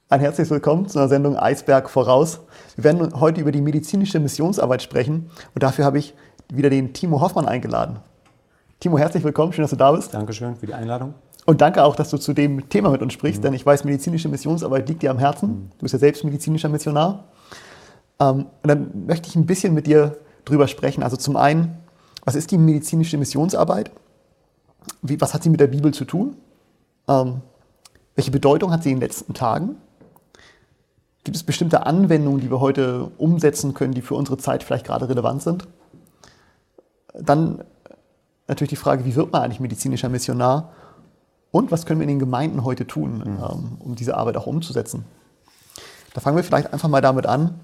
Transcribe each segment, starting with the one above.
Ein herzliches Willkommen zu einer Sendung Eisberg voraus. Wir werden heute über die medizinische Missionsarbeit sprechen und dafür habe ich wieder den Timo Hoffmann eingeladen. Timo, herzlich willkommen, schön, dass du da bist. Dankeschön für die Einladung. Und danke auch, dass du zu dem Thema mit uns sprichst, denn ich weiß, medizinische Missionsarbeit liegt dir am Herzen. Du bist ja selbst medizinischer Missionar. Und dann möchte ich ein bisschen mit dir drüber sprechen. Also zum einen, was ist die medizinische Missionsarbeit? Was hat sie mit der Bibel zu tun? Welche Bedeutung hat sie in den letzten Tagen? Gibt es bestimmte Anwendungen, die wir heute umsetzen können, die für unsere Zeit vielleicht gerade relevant sind? Dann natürlich die Frage, wie wird man eigentlich medizinischer Missionar? Und was können wir in den Gemeinden heute tun, um diese Arbeit auch umzusetzen? Da fangen wir vielleicht einfach mal damit an.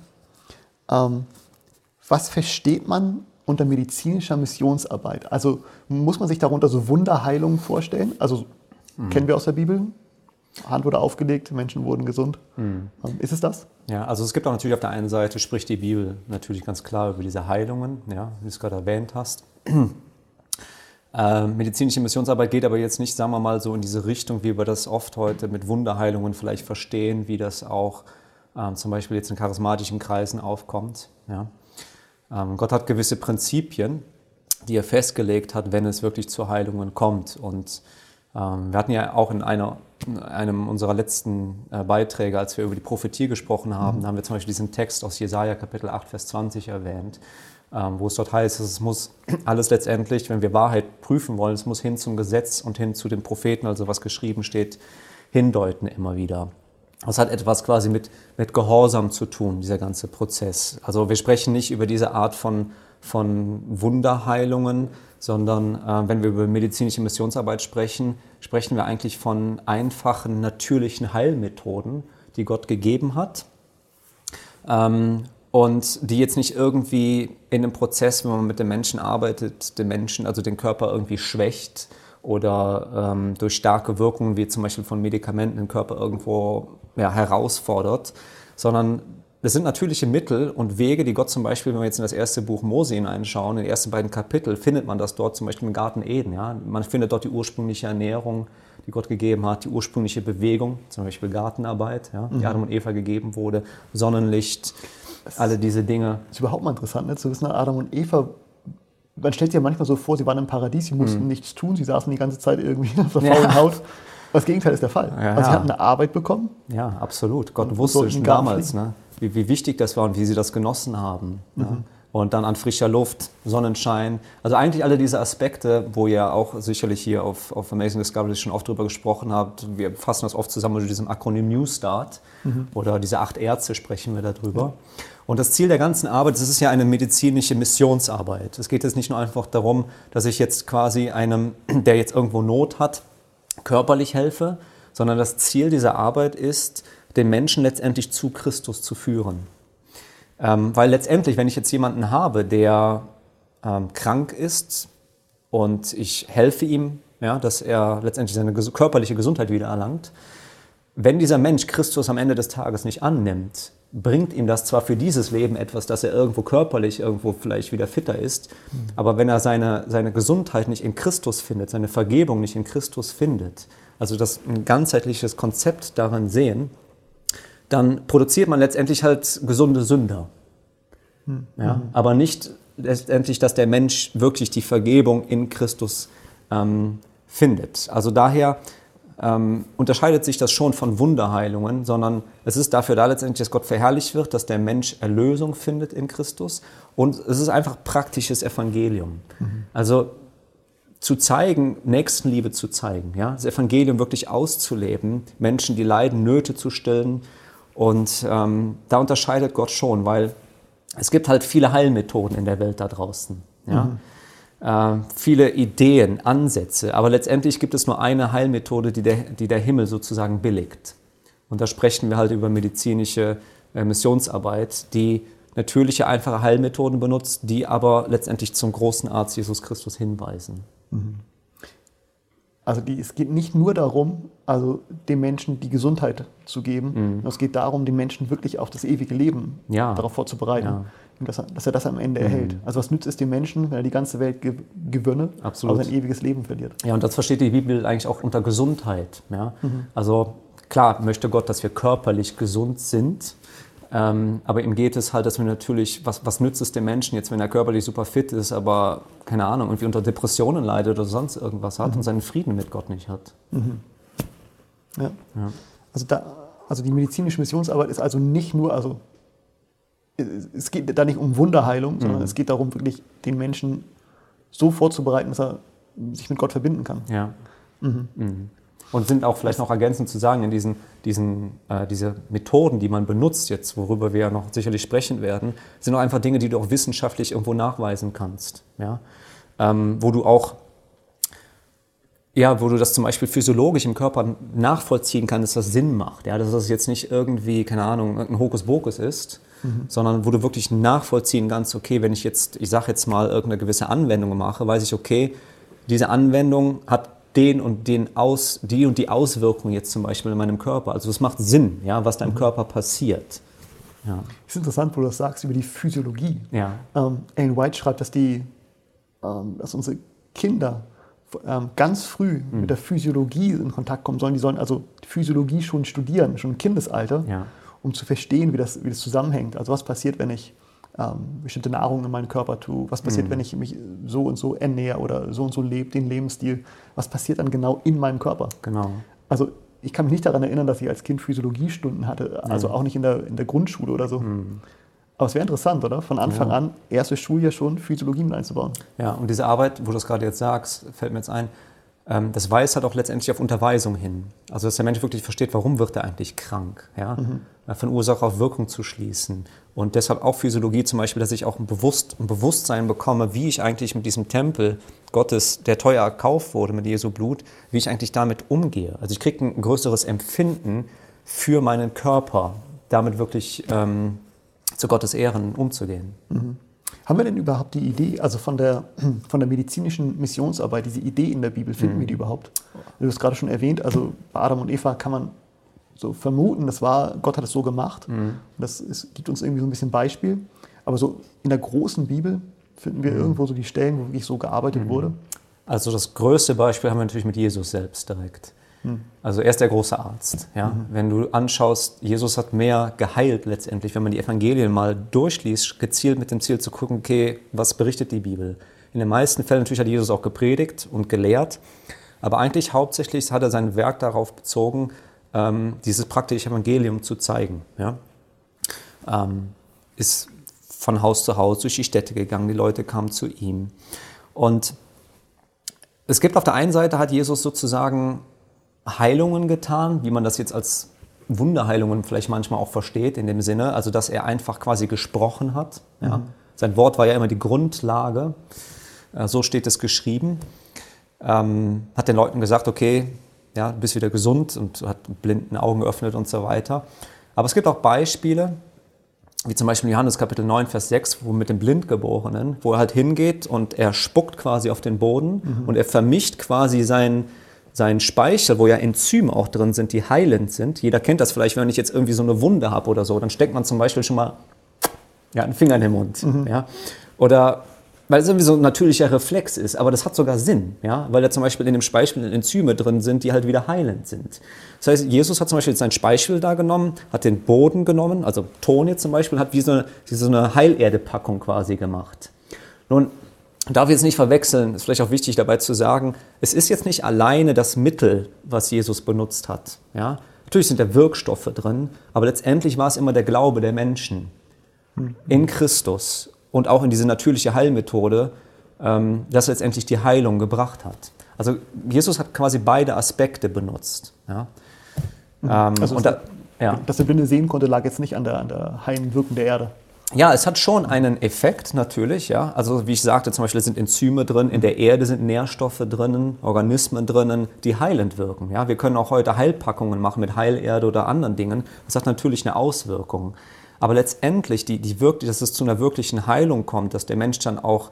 Was versteht man unter medizinischer Missionsarbeit? Also muss man sich darunter so Wunderheilungen vorstellen? Also kennen wir aus der Bibel? Hand wurde aufgelegt, Menschen wurden gesund. Ist es das? Ja, also es gibt auch natürlich auf der einen Seite, spricht die Bibel natürlich ganz klar über diese Heilungen, ja, wie du es gerade erwähnt hast. Medizinische Missionsarbeit geht aber jetzt nicht, sagen wir mal, so in diese Richtung, wie wir das oft heute mit Wunderheilungen vielleicht verstehen, wie das auch zum Beispiel jetzt in charismatischen Kreisen aufkommt. Ja. Gott hat gewisse Prinzipien, die er festgelegt hat, wenn es wirklich zu Heilungen kommt. Und wir hatten ja auch in einem unserer letzten Beiträge, als wir über die Prophetie gesprochen haben, da haben wir zum Beispiel diesen Text aus Jesaja Kapitel 8, Vers 20 erwähnt, wo es dort heißt, es muss alles letztendlich, wenn wir Wahrheit prüfen wollen, es muss hin zum Gesetz und hin zu den Propheten, also was geschrieben steht, hindeuten immer wieder. Das hat etwas quasi mit Gehorsam zu tun, dieser ganze Prozess. Also wir sprechen nicht über diese Art von Wunderheilungen, sondern wenn wir über medizinische Missionsarbeit sprechen, sprechen wir eigentlich von einfachen, natürlichen Heilmethoden, die Gott gegeben hat und die jetzt nicht irgendwie in einem Prozess, wenn man mit dem Menschen arbeitet, den Menschen, also den Körper irgendwie schwächt oder durch starke Wirkungen wie zum Beispiel von Medikamenten den Körper irgendwo herausfordert, sondern das sind natürliche Mittel und Wege, die Gott zum Beispiel, wenn wir jetzt in das erste Buch Mose hineinschauen, in die ersten beiden Kapitel, findet man das dort zum Beispiel im Garten Eden. Ja? Man findet dort die ursprüngliche Ernährung, die Gott gegeben hat, die ursprüngliche Bewegung, zum Beispiel Gartenarbeit, ja? Die Adam und Eva gegeben wurde, Sonnenlicht, alle diese Dinge. Das ist überhaupt mal interessant, ne? Zu wissen, Adam und Eva, man stellt sich ja manchmal so vor, sie waren im Paradies, sie mussten nichts tun, sie saßen die ganze Zeit irgendwie auf der faulen Haut. Das Gegenteil ist der Fall. Ja, also sie hatten eine Arbeit bekommen. Ja, absolut. Gott wusste schon damals, ne, wie wichtig das war und wie sie das genossen haben. Ja. Und dann an frischer Luft, Sonnenschein. Also eigentlich alle diese Aspekte, wo ihr auch sicherlich hier auf Amazing Discovery schon oft drüber gesprochen habt. Wir fassen das oft zusammen mit diesem Akronym New Start oder diese 8 Ärzte sprechen wir darüber. Und das Ziel der ganzen Arbeit, das ist ja eine medizinische Missionsarbeit. Es geht jetzt nicht nur einfach darum, dass ich jetzt quasi einem, der jetzt irgendwo Not hat, körperlich helfe, sondern das Ziel dieser Arbeit ist, den Menschen letztendlich zu Christus zu führen. Weil letztendlich, wenn ich jetzt jemanden habe, der krank ist und ich helfe ihm, ja, dass er letztendlich seine körperliche Gesundheit wieder erlangt, wenn dieser Mensch Christus am Ende des Tages nicht annimmt, bringt ihm das zwar für dieses Leben etwas, dass er irgendwo körperlich irgendwo vielleicht wieder fitter ist, aber wenn er seine Gesundheit nicht in Christus findet, seine Vergebung nicht in Christus findet, also das ein ganzheitliches Konzept darin sehen, dann produziert man letztendlich halt gesunde Sünder. Ja? Aber nicht letztendlich, dass der Mensch wirklich die Vergebung in Christus findet. Also daher unterscheidet sich das schon von Wunderheilungen, sondern es ist dafür da letztendlich, dass Gott verherrlicht wird, dass der Mensch Erlösung findet in Christus und es ist einfach praktisches Evangelium. Also zu zeigen, Nächstenliebe zu zeigen, ja? Das Evangelium wirklich auszuleben, Menschen, die leiden, Nöte zu stillen und da unterscheidet Gott schon, weil es gibt halt viele Heilmethoden in der Welt da draußen, ja? Viele Ideen, Ansätze, aber letztendlich gibt es nur eine Heilmethode, die der Himmel sozusagen billigt. Und da sprechen wir halt über medizinische Missionsarbeit, die natürliche, einfache Heilmethoden benutzt, die aber letztendlich zum großen Arzt Jesus Christus hinweisen. Also es geht nicht nur darum, also dem Menschen die Gesundheit zu geben, es geht darum, den Menschen wirklich auf das ewige Leben darauf vorzubereiten. Ja. Dass er das am Ende erhält. Also was nützt es dem Menschen, wenn er die ganze Welt gewönne, aber sein ewiges Leben verliert? Ja, und das versteht die Bibel eigentlich auch unter Gesundheit. Ja? Also klar möchte Gott, dass wir körperlich gesund sind, aber ihm geht es halt, dass wir natürlich, was nützt es dem Menschen jetzt, wenn er körperlich super fit ist, aber, keine Ahnung, irgendwie unter Depressionen leidet oder sonst irgendwas hat und seinen Frieden mit Gott nicht hat. Ja. Also die medizinische Missionsarbeit ist also nicht nur, es geht da nicht um Wunderheilung, sondern es geht darum, wirklich den Menschen so vorzubereiten, dass er sich mit Gott verbinden kann. Ja. Und sind auch vielleicht noch ergänzend zu sagen, in diese Methoden, die man benutzt jetzt, worüber wir ja noch sicherlich sprechen werden, sind auch einfach Dinge, die du auch wissenschaftlich irgendwo nachweisen kannst. Ja? Wo du das zum Beispiel physiologisch im Körper nachvollziehen kannst, dass das Sinn macht. Ja? Dass das jetzt nicht irgendwie, keine Ahnung, ein Hokuspokus ist, sondern wo du wirklich nachvollziehen kannst, okay, wenn ich sage jetzt mal, irgendeine gewisse Anwendung mache, weiß ich, okay, diese Anwendung hat die und die Auswirkung jetzt zum Beispiel in meinem Körper. Also es macht Sinn, ja, was da im Körper passiert. Ja. Es ist interessant, wo du das sagst über die Physiologie. Ja. Ellen White schreibt, dass unsere Kinder ganz früh mit der Physiologie in Kontakt kommen sollen. Die sollen also die Physiologie schon studieren, schon im Kindesalter, um zu verstehen, wie das zusammenhängt. Also was passiert, wenn ich bestimmte Nahrung in meinen Körper tue? Was passiert, wenn ich mich so und so ernähre oder so und so lebe, den Lebensstil? Was passiert dann genau in meinem Körper? Genau. Also ich kann mich nicht daran erinnern, dass ich als Kind Physiologiestunden hatte, also auch nicht in der Grundschule oder so. Aber es wäre interessant, oder? Von Anfang an, erstes Schuljahr schon, Physiologie mit einzubauen. Ja, und diese Arbeit, wo du das gerade jetzt sagst, fällt mir jetzt ein, das weist halt auch letztendlich auf Unterweisung hin. Also dass der Mensch wirklich versteht, warum wird er eigentlich krank. Ja? Von Ursache auf Wirkung zu schließen. Und deshalb auch Physiologie zum Beispiel, dass ich auch ein Bewusstsein bekomme, wie ich eigentlich mit diesem Tempel Gottes, der teuer erkauft wurde mit Jesu Blut, wie ich eigentlich damit umgehe. Also ich kriege ein größeres Empfinden für meinen Körper, damit wirklich zu Gottes Ehren umzugehen. Haben wir denn überhaupt die Idee, also von der medizinischen Missionsarbeit, diese Idee in der Bibel, finden wir die überhaupt? Du hast gerade schon erwähnt, also bei Adam und Eva kann man so vermuten, Gott hat es so gemacht. Gibt uns irgendwie so ein bisschen Beispiel. Aber so in der großen Bibel finden wir irgendwo so die Stellen, wo wirklich so gearbeitet wurde. Also das größte Beispiel haben wir natürlich mit Jesus selbst direkt. Also er ist der große Arzt. Ja? Wenn du anschaust, Jesus hat mehr geheilt letztendlich, wenn man die Evangelien mal durchliest, gezielt mit dem Ziel zu gucken, okay, was berichtet die Bibel? In den meisten Fällen natürlich hat Jesus auch gepredigt und gelehrt, aber eigentlich hauptsächlich hat er sein Werk darauf bezogen, dieses praktische Evangelium zu zeigen. Ja? Ist von Haus zu Haus durch die Städte gegangen, die Leute kamen zu ihm. Und es gibt auf der einen Seite, hat Jesus sozusagen Heilungen getan, wie man das jetzt als Wunderheilungen vielleicht manchmal auch versteht, in dem Sinne, also dass er einfach quasi gesprochen hat. Ja. Sein Wort war ja immer die Grundlage, so steht es geschrieben. Hat den Leuten gesagt, okay, ja, du bist wieder gesund, und hat blinden Augen geöffnet und so weiter. Aber es gibt auch Beispiele, wie zum Beispiel in Johannes Kapitel 9, Vers 6, wo mit dem Blindgeborenen, wo er halt hingeht und er spuckt quasi auf den Boden und er vermischt quasi seinen Speichel, wo ja Enzyme auch drin sind, die heilend sind. Jeder kennt das vielleicht, wenn ich jetzt irgendwie so eine Wunde habe oder so, dann steckt man zum Beispiel schon mal einen Finger in den Mund. Ja? Oder weil es irgendwie so ein natürlicher Reflex ist, aber das hat sogar Sinn, ja? Weil da zum Beispiel in dem Speichel Enzyme drin sind, die halt wieder heilend sind. Das heißt, Jesus hat zum Beispiel seinen Speichel da genommen, hat den Boden genommen, also Ton jetzt zum Beispiel, hat wie so eine Heilerdepackung quasi gemacht. Nun, darf ich jetzt nicht verwechseln, ist vielleicht auch wichtig dabei zu sagen, es ist jetzt nicht alleine das Mittel, was Jesus benutzt hat. Ja? Natürlich sind da Wirkstoffe drin, aber letztendlich war es immer der Glaube der Menschen in Christus und auch in diese natürliche Heilmethode, das letztendlich die Heilung gebracht hat. Also Jesus hat quasi beide Aspekte benutzt. Ja? Also dass der Blinde sehen konnte, lag jetzt nicht an der heilenden Wirkung der Erde. Ja, es hat schon einen Effekt natürlich. Ja? Also wie ich sagte, zum Beispiel sind Enzyme drin, in der Erde sind Nährstoffe drinnen, Organismen drinnen, die heilend wirken. Ja? Wir können auch heute Heilpackungen machen mit Heilerde oder anderen Dingen. Das hat natürlich eine Auswirkung. Aber letztendlich, dass es zu einer wirklichen Heilung kommt, dass der Mensch dann auch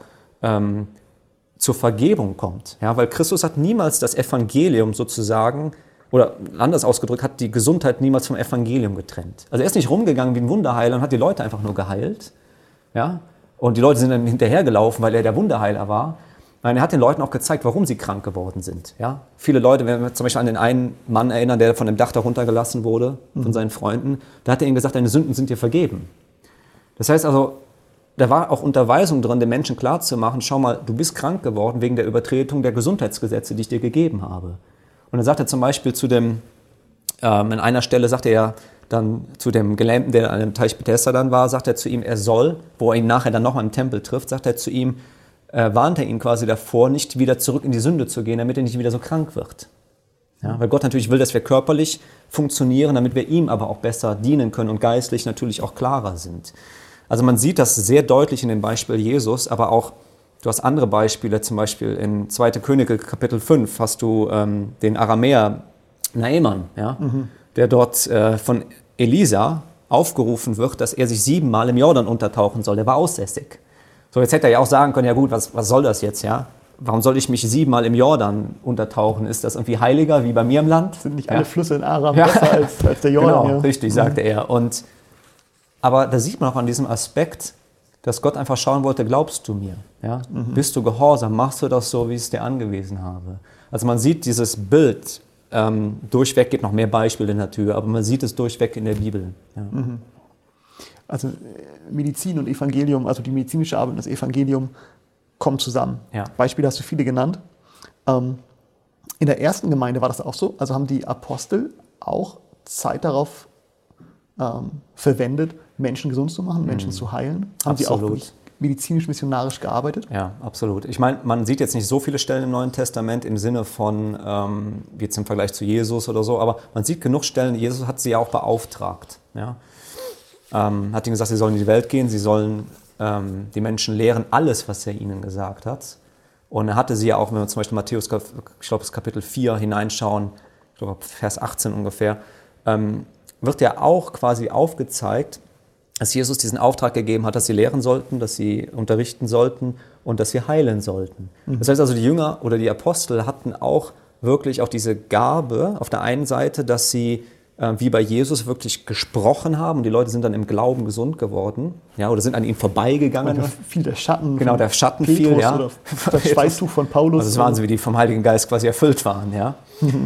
zur Vergebung kommt. Ja? Weil Christus hat niemals das Evangelium sozusagen, oder anders ausgedrückt, hat die Gesundheit niemals vom Evangelium getrennt. Also er ist nicht rumgegangen wie ein Wunderheiler und hat die Leute einfach nur geheilt. Ja? Und die Leute sind dann hinterhergelaufen, weil er der Wunderheiler war. Nein, er hat den Leuten auch gezeigt, warum sie krank geworden sind. Ja? Viele Leute, wenn wir zum Beispiel an den einen Mann erinnern, der von dem Dach darunter gelassen wurde, von seinen Freunden, da hat er ihnen gesagt, deine Sünden sind dir vergeben. Das heißt also, da war auch Unterweisung drin, den Menschen klarzumachen, schau mal, du bist krank geworden wegen der Übertretung der Gesundheitsgesetze, die ich dir gegeben habe. Und dann sagt er zum Beispiel in einer Stelle sagt er ja dann zu dem Gelähmten, der an dem Teich Bethesda dann war, sagt er zu ihm, er soll, wo er ihn nachher dann nochmal im Tempel trifft, sagt er zu ihm, warnt er ihn quasi davor, nicht wieder zurück in die Sünde zu gehen, damit er nicht wieder so krank wird. Ja, weil Gott natürlich will, dass wir körperlich funktionieren, damit wir ihm aber auch besser dienen können und geistlich natürlich auch klarer sind. Also man sieht das sehr deutlich in dem Beispiel Jesus, aber auch, du hast andere Beispiele, zum Beispiel in 2. Könige Kapitel 5 hast du den Aramäer Naaman, ja, der dort von Elisa aufgerufen wird, dass er sich 7-mal im Jordan untertauchen soll. Der war aussässig. So, jetzt hätte er ja auch sagen können, ja gut, was soll das jetzt, ja? Warum soll ich mich 7-mal im Jordan untertauchen? Ist das irgendwie heiliger wie bei mir im Land? Sind nicht alle Flüsse in Aram besser als der Jordan? Genau, richtig, sagte er. Aber da sieht man auch an diesem Aspekt, dass Gott einfach schauen wollte, glaubst du mir? Ja? Bist du gehorsam? Machst du das so, wie ich es dir angewiesen habe? Also man sieht dieses Bild, durchweg, gibt noch mehr Beispiele natürlich, aber man sieht es durchweg in der Bibel. Ja. Also Medizin und Evangelium, also die medizinische Arbeit und das Evangelium kommen zusammen. Ja. Beispiele hast du viele genannt. In der ersten Gemeinde war das auch so, also haben die Apostel auch Zeit darauf verwendet, Menschen gesund zu machen, Menschen zu heilen. Haben sie auch wirklich medizinisch-missionarisch gearbeitet? Ja, absolut. Ich meine, man sieht jetzt nicht so viele Stellen im Neuen Testament im Sinne von, wie jetzt im Vergleich zu Jesus oder so, aber man sieht genug Stellen, Jesus hat sie ja auch beauftragt. Ja? Hat ihnen gesagt, sie sollen in die Welt gehen, sie sollen die Menschen lehren, alles, was er ihnen gesagt hat. Und er hatte sie ja auch, wenn wir zum Beispiel Matthäus, ich glaube, das Kapitel 4 hineinschauen, ich glaube, Vers 18 ungefähr, wird ja auch quasi aufgezeigt, dass Jesus diesen Auftrag gegeben hat, dass sie lehren sollten, dass sie unterrichten sollten und dass sie heilen sollten. Das heißt also, die Jünger oder die Apostel hatten auch wirklich auch diese Gabe auf der einen Seite, dass sie wie bei Jesus wirklich gesprochen haben und die Leute sind dann im Glauben gesund geworden, ja, oder sind an ihm vorbeigegangen. Und fiel der Schatten. Genau, der Schatten fiel, ja. Oder das Schweißtuch von Paulus. Also es waren so, wie die vom Heiligen Geist quasi erfüllt waren, ja.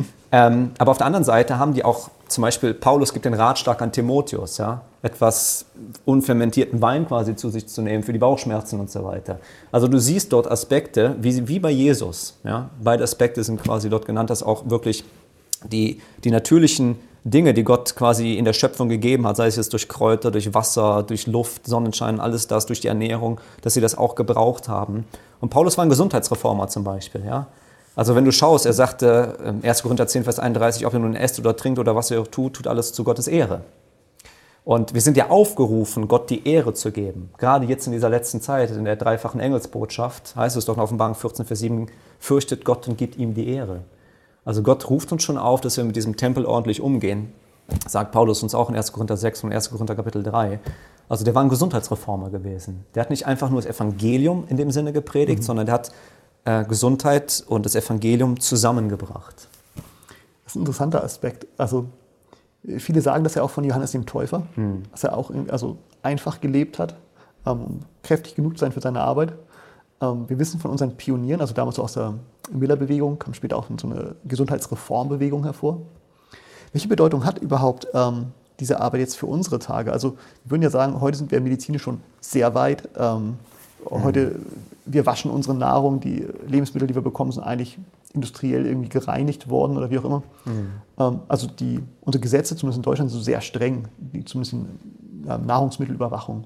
Aber auf der anderen Seite haben die auch, zum Beispiel Paulus gibt den Ratschlag an Timotheus, ja, etwas unfermentierten Wein quasi zu sich zu nehmen für die Bauchschmerzen und so weiter. Also du siehst dort Aspekte, wie bei Jesus, ja. Beide Aspekte sind quasi dort genannt, dass auch wirklich die natürlichen Dinge, die Gott quasi in der Schöpfung gegeben hat, sei es jetzt durch Kräuter, durch Wasser, durch Luft, Sonnenschein, alles das, durch die Ernährung, dass sie das auch gebraucht haben. Und Paulus war ein Gesundheitsreformer zum Beispiel. Ja? Also wenn du schaust, er sagte, 1. Korinther 10, Vers 31, ob ihr nun esst oder trinkt oder was ihr auch tut, tut alles zu Gottes Ehre. Und wir sind ja aufgerufen, Gott die Ehre zu geben. Gerade jetzt in dieser letzten Zeit, in der dreifachen Engelsbotschaft, heißt es doch in Offenbarung 14, Vers 7, fürchtet Gott und gibt ihm die Ehre. Also Gott ruft uns schon auf, dass wir mit diesem Tempel ordentlich umgehen. Sagt Paulus uns auch in 1. Korinther 6 und 1. Korinther Kapitel 3. Also der war ein Gesundheitsreformer gewesen. Der hat nicht einfach nur das Evangelium in dem Sinne gepredigt, sondern der hat Gesundheit und das Evangelium zusammengebracht. Das ist ein interessanter Aspekt. Also viele sagen das ja auch von Johannes dem Täufer, dass er auch einfach gelebt hat, kräftig genug zu sein für seine Arbeit. Wir wissen von unseren Pionieren, also damals aus der Miller-Bewegung, kam später auch so eine Gesundheitsreformbewegung hervor. Welche Bedeutung hat überhaupt diese Arbeit jetzt für unsere Tage? Also wir würden ja sagen, heute sind wir medizinisch schon sehr weit. Heute, wir waschen unsere Nahrung, die Lebensmittel, die wir bekommen, sind eigentlich industriell irgendwie gereinigt worden oder wie auch immer. Also unsere Gesetze, zumindest in Deutschland, sind so sehr streng, zumindest in Nahrungsmittelüberwachung.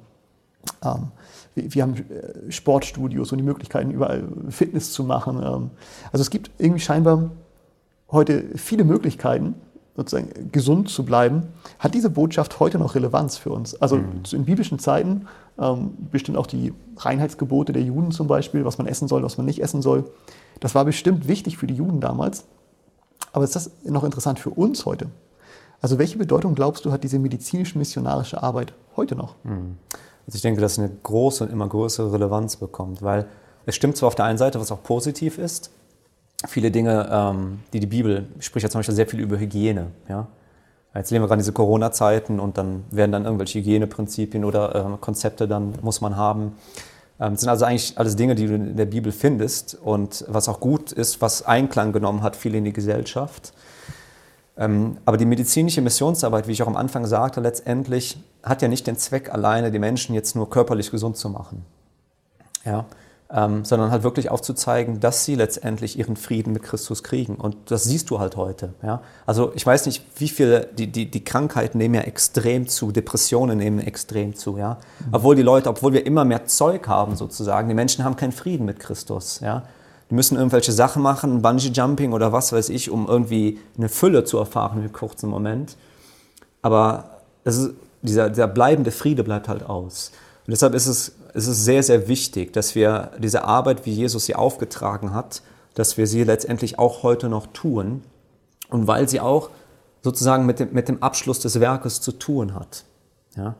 Wir haben Sportstudios und die Möglichkeiten, überall Fitness zu machen. Also es gibt irgendwie scheinbar heute viele Möglichkeiten, sozusagen gesund zu bleiben. Hat diese Botschaft heute noch Relevanz für uns? Also in biblischen Zeiten bestimmt auch die Reinheitsgebote der Juden zum Beispiel, was man essen soll, was man nicht essen soll. Das war bestimmt wichtig für die Juden damals. Aber ist das noch interessant für uns heute? Also welche Bedeutung, glaubst du, hat diese medizinisch-missionarische Arbeit heute noch? Also ich denke, dass es eine große und immer größere Relevanz bekommt, weil es stimmt zwar auf der einen Seite, was auch positiv ist, viele Dinge, die Bibel spricht ja zum Beispiel sehr viel über Hygiene. Ja? Jetzt leben wir gerade diese Corona-Zeiten und dann werden dann irgendwelche Hygieneprinzipien oder Konzepte dann muss man haben. Das sind also eigentlich alles Dinge, die du in der Bibel findest und was auch gut ist, was Einklang genommen hat, viel in die Gesellschaft. Aber die medizinische Missionsarbeit, wie ich auch am Anfang sagte, letztendlich hat ja nicht den Zweck alleine, die Menschen jetzt nur körperlich gesund zu machen, ja? Sondern halt wirklich aufzuzeigen, dass sie letztendlich ihren Frieden mit Christus kriegen. Und das siehst du halt heute. Ja? Also ich weiß nicht, wie viele, die Krankheiten nehmen ja extrem zu, Depressionen nehmen extrem zu. Ja? Obwohl wir immer mehr Zeug haben sozusagen, die Menschen haben keinen Frieden mit Christus. Ja? Die müssen irgendwelche Sachen machen, Bungee-Jumping oder was weiß ich, um irgendwie eine Fülle zu erfahren in einem kurzen Moment. Aber dieser bleibende Friede bleibt halt aus. Und deshalb ist es sehr, sehr wichtig, dass wir diese Arbeit, wie Jesus sie aufgetragen hat, dass wir sie letztendlich auch heute noch tun. Und weil sie auch sozusagen mit dem Abschluss des Werkes zu tun hat. Ja?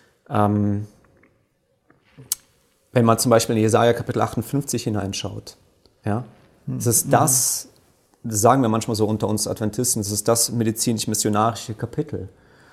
Wenn man zum Beispiel in Jesaja Kapitel 58 hineinschaut, ja, es ist das sagen wir manchmal so unter uns Adventisten, es ist das medizinisch-missionarische Kapitel.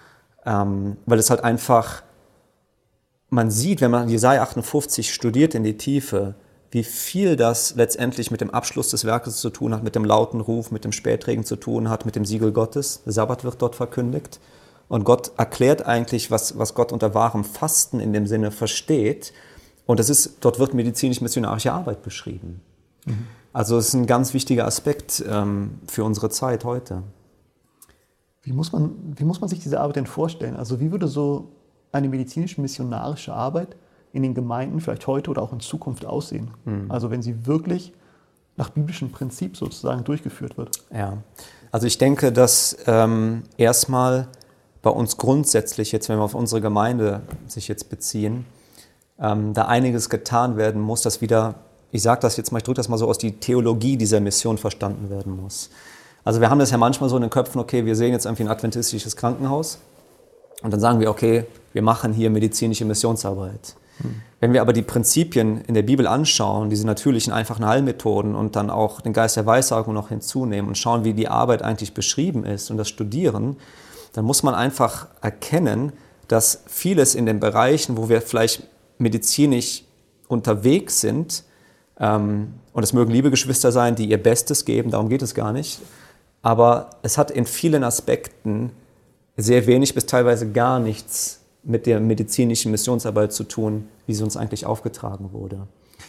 Weil es halt einfach, man sieht, wenn man Jesaja 58 studiert in die Tiefe, wie viel das letztendlich mit dem Abschluss des Werkes zu tun hat, mit dem lauten Ruf, mit dem Spätregen zu tun hat, mit dem Siegel Gottes. Der Sabbat wird dort verkündigt. Und Gott erklärt eigentlich, was Gott unter wahrem Fasten in dem Sinne versteht. Und dort wird medizinisch-missionarische Arbeit beschrieben. Mhm. Also es ist ein ganz wichtiger Aspekt für unsere Zeit heute. Wie muss man sich diese Arbeit denn vorstellen? Also wie würde so eine medizinisch-missionarische Arbeit in den Gemeinden vielleicht heute oder auch in Zukunft aussehen? Mhm. Also wenn sie wirklich nach biblischem Prinzip sozusagen durchgeführt wird. Ja, also ich denke, dass erstmal bei uns grundsätzlich, jetzt wenn wir auf unsere Gemeinde sich jetzt beziehen, da einiges getan werden muss, dass wieder, ich drücke das mal so aus, die Theologie dieser Mission verstanden werden muss. Also wir haben das ja manchmal so in den Köpfen, okay, wir sehen jetzt irgendwie ein adventistisches Krankenhaus und dann sagen wir, okay, wir machen hier medizinische Missionsarbeit. Wenn wir aber die Prinzipien in der Bibel anschauen, diese natürlichen, einfachen Heilmethoden und dann auch den Geist der Weissagung noch hinzunehmen und schauen, wie die Arbeit eigentlich beschrieben ist und das studieren, dann muss man einfach erkennen, dass vieles in den Bereichen, wo wir vielleicht medizinisch unterwegs sind, und es mögen liebe Geschwister sein, die ihr Bestes geben, darum geht es gar nicht, aber es hat in vielen Aspekten sehr wenig bis teilweise gar nichts mit der medizinischen Missionsarbeit zu tun, wie sie uns eigentlich aufgetragen wurde.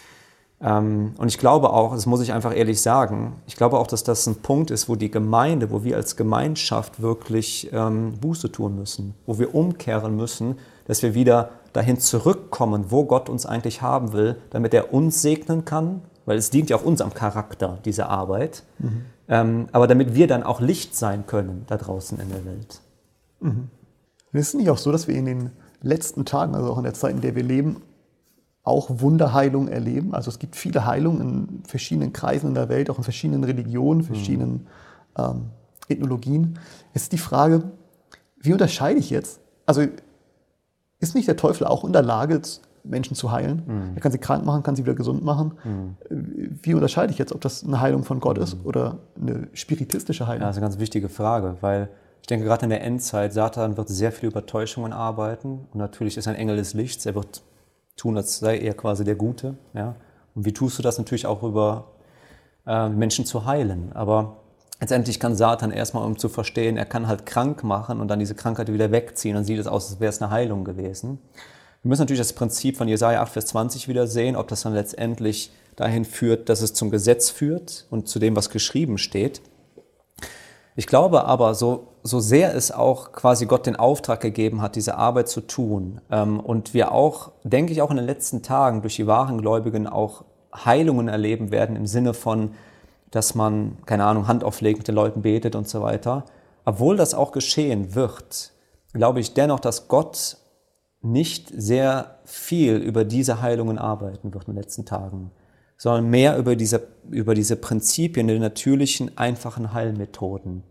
Und ich glaube auch, das muss ich einfach ehrlich sagen, ich glaube auch, dass das ein Punkt ist, wo die Gemeinde, wo wir als Gemeinschaft wirklich Buße tun müssen, wo wir umkehren müssen, dass wir wieder dahin zurückkommen, wo Gott uns eigentlich haben will, damit er uns segnen kann, weil es dient ja auch unserem Charakter, diese Arbeit, aber damit wir dann auch Licht sein können da draußen in der Welt. Mhm. Ist es nicht auch so, dass wir in den letzten Tagen, also auch in der Zeit, in der wir leben, auch Wunderheilung erleben? Also es gibt viele Heilungen in verschiedenen Kreisen in der Welt, auch in verschiedenen Religionen, verschiedenen Ethnologien. Es ist die Frage, wie unterscheide ich jetzt? Also ist nicht der Teufel auch in der Lage, Menschen zu heilen? Er kann sie krank machen, kann sie wieder gesund machen. Wie unterscheide ich jetzt, ob das eine Heilung von Gott ist oder eine spiritistische Heilung? Ja, das ist eine ganz wichtige Frage, weil ich denke, gerade in der Endzeit, Satan wird sehr viel über Täuschungen arbeiten. Und natürlich ist er ein Engel des Lichts. Er wird tun, als sei er quasi der Gute. Ja? Und wie tust du das? Natürlich auch über Menschen zu heilen. Aber letztendlich kann Satan erstmal, um zu verstehen, er kann halt krank machen und dann diese Krankheit wieder wegziehen. Dann sieht es aus, als wäre es eine Heilung gewesen. Wir müssen natürlich das Prinzip von Jesaja 8, Vers 20 wieder sehen, ob das dann letztendlich dahin führt, dass es zum Gesetz führt und zu dem, was geschrieben steht. Ich glaube aber, so sehr es auch quasi Gott den Auftrag gegeben hat, diese Arbeit zu tun und wir auch, denke ich, auch in den letzten Tagen durch die wahren Gläubigen auch Heilungen erleben werden im Sinne von, dass man, keine Ahnung, Hand auflegt, mit den Leuten betet und so weiter. Obwohl das auch geschehen wird, glaube ich dennoch, dass Gott nicht sehr viel über diese Heilungen arbeiten wird in den letzten Tagen, sondern mehr über diese Prinzipien der natürlichen, einfachen Heilmethoden.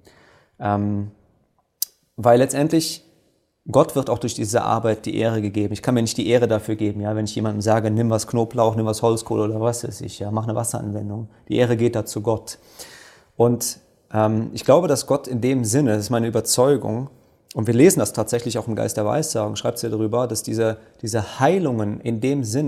Weil letztendlich, Gott wird auch durch diese Arbeit die Ehre gegeben. Ich kann mir nicht die Ehre dafür geben, ja, wenn ich jemandem sage, nimm was Knoblauch, nimm was Holzkohle oder was weiß ich, ja, mach eine Wasseranwendung. Die Ehre geht da zu Gott. Und ich glaube, dass Gott in dem Sinne, das ist meine Überzeugung, und wir lesen das tatsächlich auch im Geist der Weissagung, schreibt es ja darüber, dass diese Heilungen in dem Sinne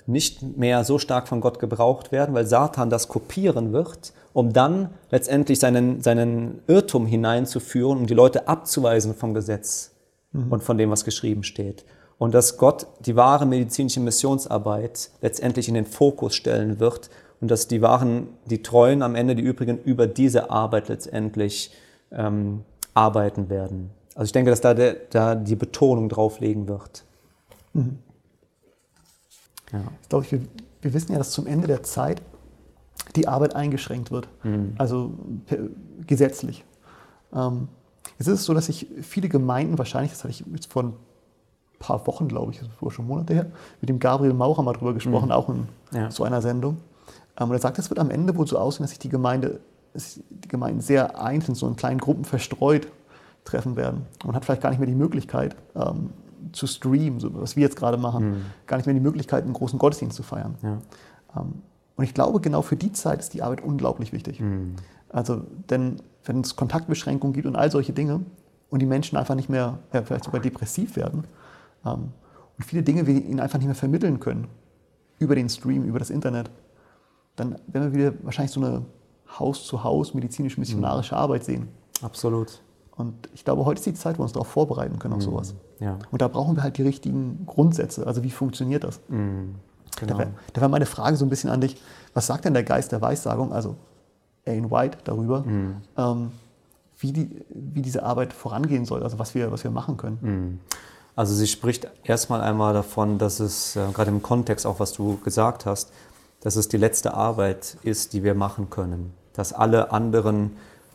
nicht mehr so stark von Gott gebraucht werden, weil Satan das kopieren wird, um dann letztendlich seinen Irrtum hineinzuführen, um die Leute abzuweisen vom Gesetz und von dem, was geschrieben steht. Und dass Gott die wahre medizinische Missionsarbeit letztendlich in den Fokus stellen wird und dass die Treuen am Ende, die Übrigen, über diese Arbeit letztendlich arbeiten werden. Also ich denke, dass da die Betonung drauf legen wird. Mhm. Ja. Ich glaube, wir wissen ja, dass zum Ende der Zeit die Arbeit eingeschränkt wird, also gesetzlich. Jetzt ist es so, dass sich viele Gemeinden wahrscheinlich, das hatte ich jetzt vor ein paar Wochen, glaube ich, vor schon Monate her, mit dem Gabriel Maurer mal drüber gesprochen, auch in so einer Sendung. Und er sagt, es wird am Ende wohl so aussehen, dass sich die Gemeinden sehr einzeln, so in kleinen Gruppen verstreut treffen werden. Man hat vielleicht gar nicht mehr die Möglichkeit, zu streamen, so was wir jetzt gerade machen, gar nicht mehr die Möglichkeit, einen großen Gottesdienst zu feiern. Ja. Und ich glaube, genau für die Zeit ist die Arbeit unglaublich wichtig. Also, denn wenn es Kontaktbeschränkungen gibt und all solche Dinge und die Menschen einfach nicht mehr, vielleicht sogar depressiv werden und viele Dinge wir ihnen einfach nicht mehr vermitteln können über den Stream, über das Internet, dann werden wir wieder wahrscheinlich so eine Haus-zu-Haus medizinisch-missionarische Arbeit sehen. Absolut. Und ich glaube, heute ist die Zeit, wo wir uns darauf vorbereiten können auf sowas. Ja. Und da brauchen wir halt die richtigen Grundsätze. Also wie funktioniert das? Genau. Da wäre meine Frage so ein bisschen an dich. Was sagt denn der Geist der Weissagung, also Ellen White, darüber, wie diese Arbeit vorangehen soll, also was wir machen können? Also sie spricht erstmal einmal davon, dass es, gerade im Kontext auch, was du gesagt hast, dass es die letzte Arbeit ist, die wir machen können. Dass alle anderen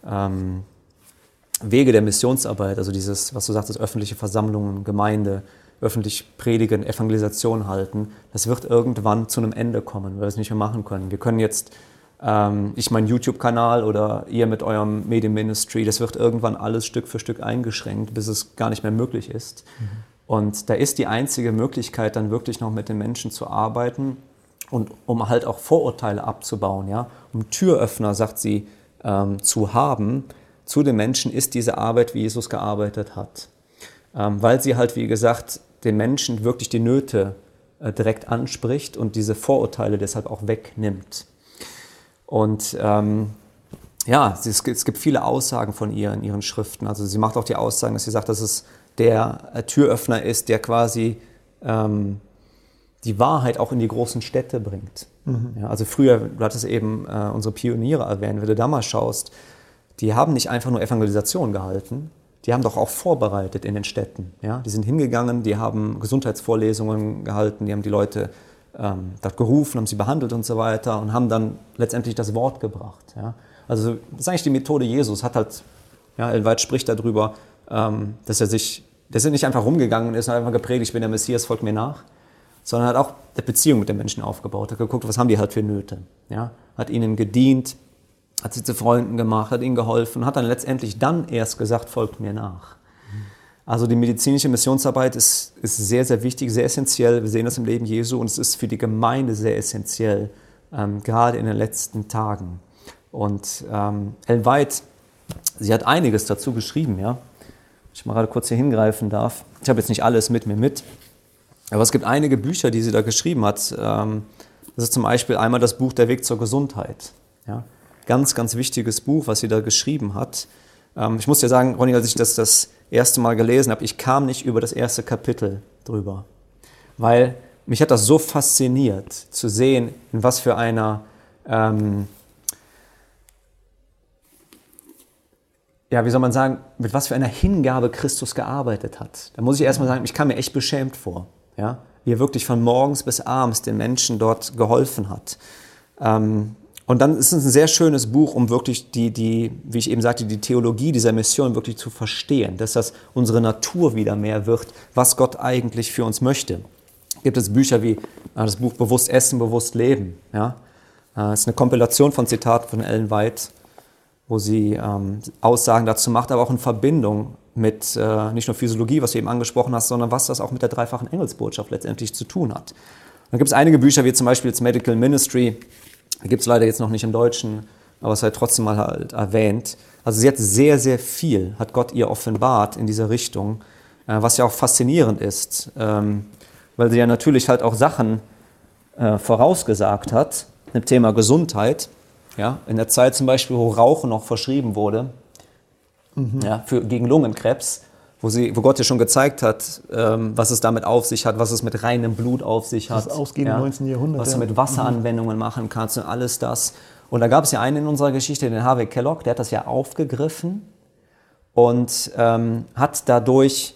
Wege der Missionsarbeit, also dieses, was du sagst, öffentliche Versammlungen, Gemeinde, öffentlich predigen, Evangelisation halten, das wird irgendwann zu einem Ende kommen, weil wir es nicht mehr machen können. Wir können jetzt, ich meinen YouTube-Kanal oder ihr mit eurem Medienministry, das wird irgendwann alles Stück für Stück eingeschränkt, bis es gar nicht mehr möglich ist. Und da ist die einzige Möglichkeit, dann wirklich noch mit den Menschen zu arbeiten und um halt auch Vorurteile abzubauen, ja, um Türöffner, sagt sie, zu haben, zu den Menschen ist diese Arbeit, wie Jesus gearbeitet hat. Weil sie halt, wie gesagt, den Menschen wirklich die Nöte direkt anspricht und diese Vorurteile deshalb auch wegnimmt. Und es gibt viele Aussagen von ihr in ihren Schriften. Also sie macht auch die Aussagen, dass sie sagt, dass es der Türöffner ist, der quasi die Wahrheit auch in die großen Städte bringt. Ja, also früher, du hattest eben unsere Pioniere erwähnt, wenn du da mal schaust, die haben nicht einfach nur Evangelisation gehalten, die haben doch auch vorbereitet in den Städten. Ja? Die sind hingegangen, die haben Gesundheitsvorlesungen gehalten, die haben die Leute dort gerufen, haben sie behandelt und so weiter und haben dann letztendlich das Wort gebracht. Ja? Also das ist eigentlich die Methode Jesus, hat halt, Ellen White spricht darüber, dass er nicht einfach rumgegangen ist und einfach gepredigt, ich bin der Messias, folgt mir nach, sondern hat auch eine Beziehung mit den Menschen aufgebaut, hat geguckt, was haben die halt für Nöte. Ja? Hat ihnen gedient, hat sie zu Freunden gemacht, hat ihnen geholfen, hat dann letztendlich erst gesagt, folgt mir nach. Also die medizinische Missionsarbeit ist sehr, sehr wichtig, sehr essentiell. Wir sehen das im Leben Jesu und es ist für die Gemeinde sehr essentiell, gerade in den letzten Tagen. Und Ellen White, sie hat einiges dazu geschrieben, ja. Ich mal gerade kurz hier hingreifen darf. Ich habe jetzt nicht alles mit mir mit, aber es gibt einige Bücher, die sie da geschrieben hat. Das ist zum Beispiel einmal das Buch Der Weg zur Gesundheit, ja. Ganz, ganz wichtiges Buch, was sie da geschrieben hat. Ich muss dir sagen, Ronny, als ich das erste Mal gelesen habe, ich kam nicht über das erste Kapitel drüber. Weil mich hat das so fasziniert, zu sehen, in was für einer, mit was für einer Hingabe Christus gearbeitet hat. Da muss ich erstmal sagen, ich kam mir echt beschämt vor, ja? Wie er wirklich von morgens bis abends den Menschen dort geholfen hat. Und dann ist es ein sehr schönes Buch, um wirklich wie ich eben sagte, die Theologie dieser Mission wirklich zu verstehen, dass das unsere Natur wieder mehr wird, was Gott eigentlich für uns möchte. Gibt es Bücher wie das Buch Bewusst Essen, Bewusst Leben. Ja? Das ist eine Kompilation von Zitaten von Ellen White, wo sie Aussagen dazu macht, aber auch in Verbindung mit nicht nur Physiologie, was du eben angesprochen hast, sondern was das auch mit der dreifachen Engelsbotschaft letztendlich zu tun hat. Dann gibt es einige Bücher, wie zum Beispiel das Medical Ministry. Gibt es leider jetzt noch nicht im Deutschen, aber es sei trotzdem mal halt erwähnt. Also sie hat sehr, sehr viel, hat Gott ihr offenbart in dieser Richtung, was ja auch faszinierend ist, weil sie ja natürlich halt auch Sachen vorausgesagt hat, im Thema Gesundheit, ja, in der Zeit zum Beispiel, wo Rauchen noch verschrieben wurde, ja, gegen Lungenkrebs, wo Gott ja schon gezeigt hat, was es damit auf sich hat, was es mit reinem Blut auf sich hat. Das ausgehende 19. Jahrhundert. Was du mit Wasseranwendungen machen kannst und alles das. Und da gab es ja einen in unserer Geschichte, den Harvey Kellogg, der hat das ja aufgegriffen und hat dadurch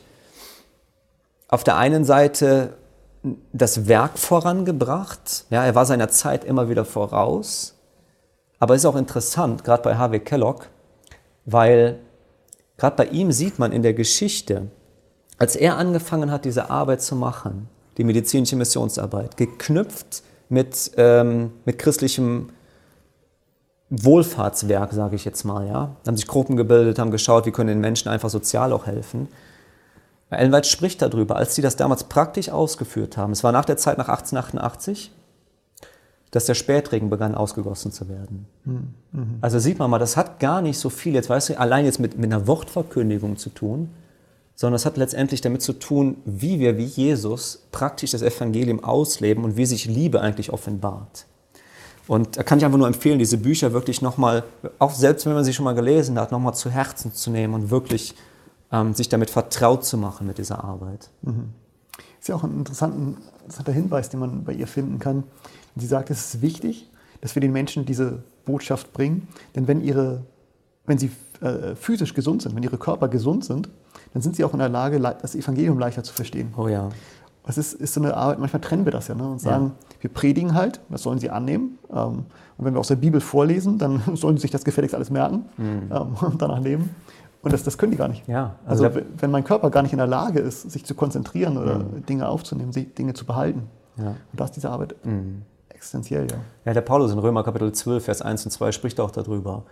auf der einen Seite das Werk vorangebracht. Ja, er war seiner Zeit immer wieder voraus. Aber es ist auch interessant, gerade bei Harvey Kellogg, weil gerade bei ihm sieht man in der Geschichte, als er angefangen hat, diese Arbeit zu machen, die medizinische Missionsarbeit, geknüpft mit christlichem Wohlfahrtswerk, sage ich jetzt mal. Ja? Haben sich Gruppen gebildet, haben geschaut, wie können den Menschen einfach sozial auch helfen. Ellen White spricht darüber, als sie das damals praktisch ausgeführt haben. Es war nach der Zeit nach 1888, dass der Spätregen begann ausgegossen zu werden. Also sieht man mal, das hat gar nicht so viel, jetzt weißt du, allein jetzt mit einer Wortverkündigung zu tun, sondern es hat letztendlich damit zu tun, wie wir wie Jesus praktisch das Evangelium ausleben und wie sich Liebe eigentlich offenbart. Und da kann ich einfach nur empfehlen, diese Bücher wirklich nochmal, auch selbst wenn man sie schon mal gelesen hat, nochmal zu Herzen zu nehmen und wirklich sich damit vertraut zu machen mit dieser Arbeit. Ist ja auch ein interessanter Hinweis, den man bei ihr finden kann. Sie sagt, es ist wichtig, dass wir den Menschen diese Botschaft bringen, denn wenn sie physisch gesund sind, wenn ihre Körper gesund sind, dann sind sie auch in der Lage, das Evangelium leichter zu verstehen. Oh ja. Es ist so eine Arbeit, manchmal trennen wir das ja, ne, und sagen, wir predigen halt, das sollen sie annehmen. Und wenn wir aus der Bibel vorlesen, dann sollen sie sich das gefälligst alles merken und danach leben. Und das können die gar nicht. Ja, also wenn mein Körper gar nicht in der Lage ist, sich zu konzentrieren oder Dinge aufzunehmen, Dinge zu behalten. Ja. Und da ist diese Arbeit existenziell, ja. Ja, der Paulus in Römer Kapitel 12, Vers 1 und 2 spricht auch darüber,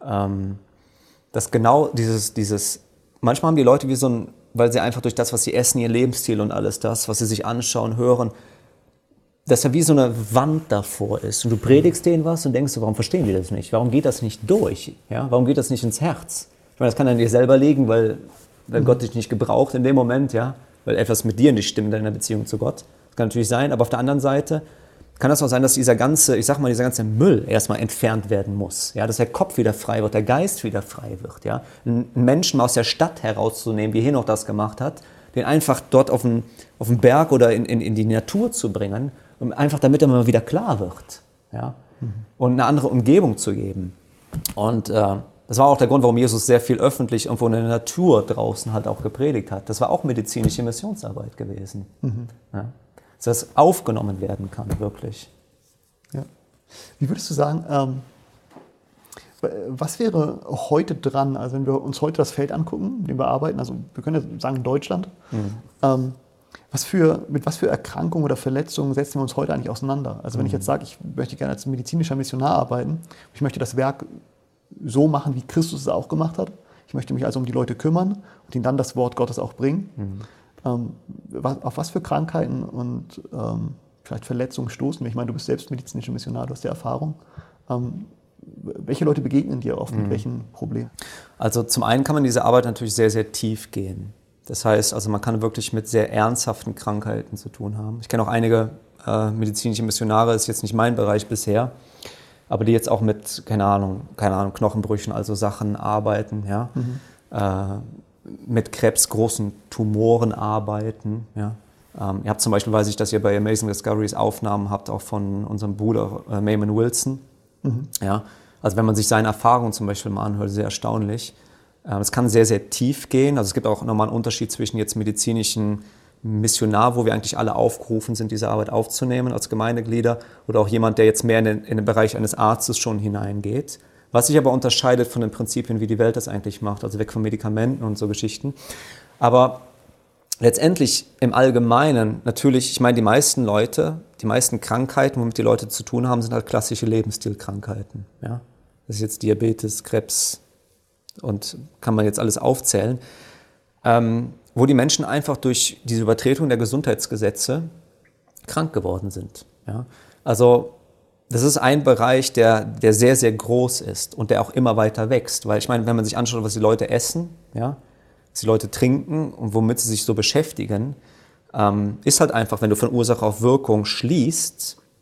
dass genau dieses, manchmal haben die Leute wie so ein, weil sie einfach durch das, was sie essen, ihr Lebensstil und alles das, was sie sich anschauen, hören, dass da wie so eine Wand davor ist. Und du predigst denen was und denkst, warum verstehen die das nicht? Warum geht das nicht durch? Ja? Warum geht das nicht ins Herz? Ich meine, das kann an dir selber liegen, weil Gott dich nicht gebraucht in dem Moment, ja, weil etwas mit dir nicht stimmt in deiner Beziehung zu Gott. Das kann natürlich sein, aber auf der anderen Seite kann das auch sein, dass dieser ganze Müll erstmal entfernt werden muss, ja, dass der Kopf wieder frei wird, der Geist wieder frei wird, ja, einen Menschen mal aus der Stadt herauszunehmen, wie Henoch das gemacht hat, den einfach dort auf den Berg oder in die Natur zu bringen, einfach damit er mal wieder klar wird, ja, und eine andere Umgebung zu geben. Und das war auch der Grund, warum Jesus sehr viel öffentlich irgendwo in der Natur draußen halt auch gepredigt hat. Das war auch medizinische Missionsarbeit gewesen. Ja. Dass das aufgenommen werden kann, wirklich. Ja. Wie würdest du sagen, was wäre heute dran, also wenn wir uns heute das Feld angucken, in dem wir arbeiten, also wir können ja sagen Deutschland, mit was für Erkrankungen oder Verletzungen setzen wir uns heute eigentlich auseinander? Also wenn ich jetzt sage, ich möchte gerne als medizinischer Missionar arbeiten, ich möchte das Werk so machen, wie Christus es auch gemacht hat, ich möchte mich also um die Leute kümmern und ihnen dann das Wort Gottes auch bringen. Auf was für Krankheiten und vielleicht Verletzungen stoßen wir? Ich meine, du bist selbst medizinischer Missionar, du hast ja Erfahrung. Welche Leute begegnen dir oft mit welchen Problemen? Also zum einen kann man diese Arbeit natürlich sehr, sehr tief gehen. Das heißt, also man kann wirklich mit sehr ernsthaften Krankheiten zu tun haben. Ich kenne auch einige medizinische Missionare, ist jetzt nicht mein Bereich bisher, aber die jetzt auch mit, keine Ahnung, Knochenbrüchen, also Sachen arbeiten, ja. Mit Krebs, großen Tumoren arbeiten. Ja. Ihr habt zum Beispiel, weiß ich, dass ihr bei Amazing Discoveries Aufnahmen habt, auch von unserem Bruder Mayman Wilson. Ja. Also wenn man sich seine Erfahrungen zum Beispiel mal anhört, sehr erstaunlich. Es kann sehr, sehr tief gehen. Also es gibt auch nochmal einen Unterschied zwischen jetzt medizinischen Missionar, wo wir eigentlich alle aufgerufen sind, diese Arbeit aufzunehmen als Gemeindeglieder, oder auch jemand, der jetzt mehr in den Bereich eines Arztes schon hineingeht. Was sich aber unterscheidet von den Prinzipien, wie die Welt das eigentlich macht, also weg von Medikamenten und so Geschichten. Aber letztendlich im Allgemeinen, natürlich, ich meine, die meisten Krankheiten, womit die Leute zu tun haben, sind halt klassische Lebensstilkrankheiten. Ja? Das ist jetzt Diabetes, Krebs und kann man jetzt alles aufzählen. Wo die Menschen einfach durch diese Übertretung der Gesundheitsgesetze krank geworden sind. Ja? Also das ist ein Bereich, der sehr, sehr groß ist und der auch immer weiter wächst. Weil ich meine, wenn man sich anschaut, was die Leute essen, ja, was die Leute trinken und womit sie sich so beschäftigen, ist halt einfach, wenn du von Ursache auf Wirkung schließt,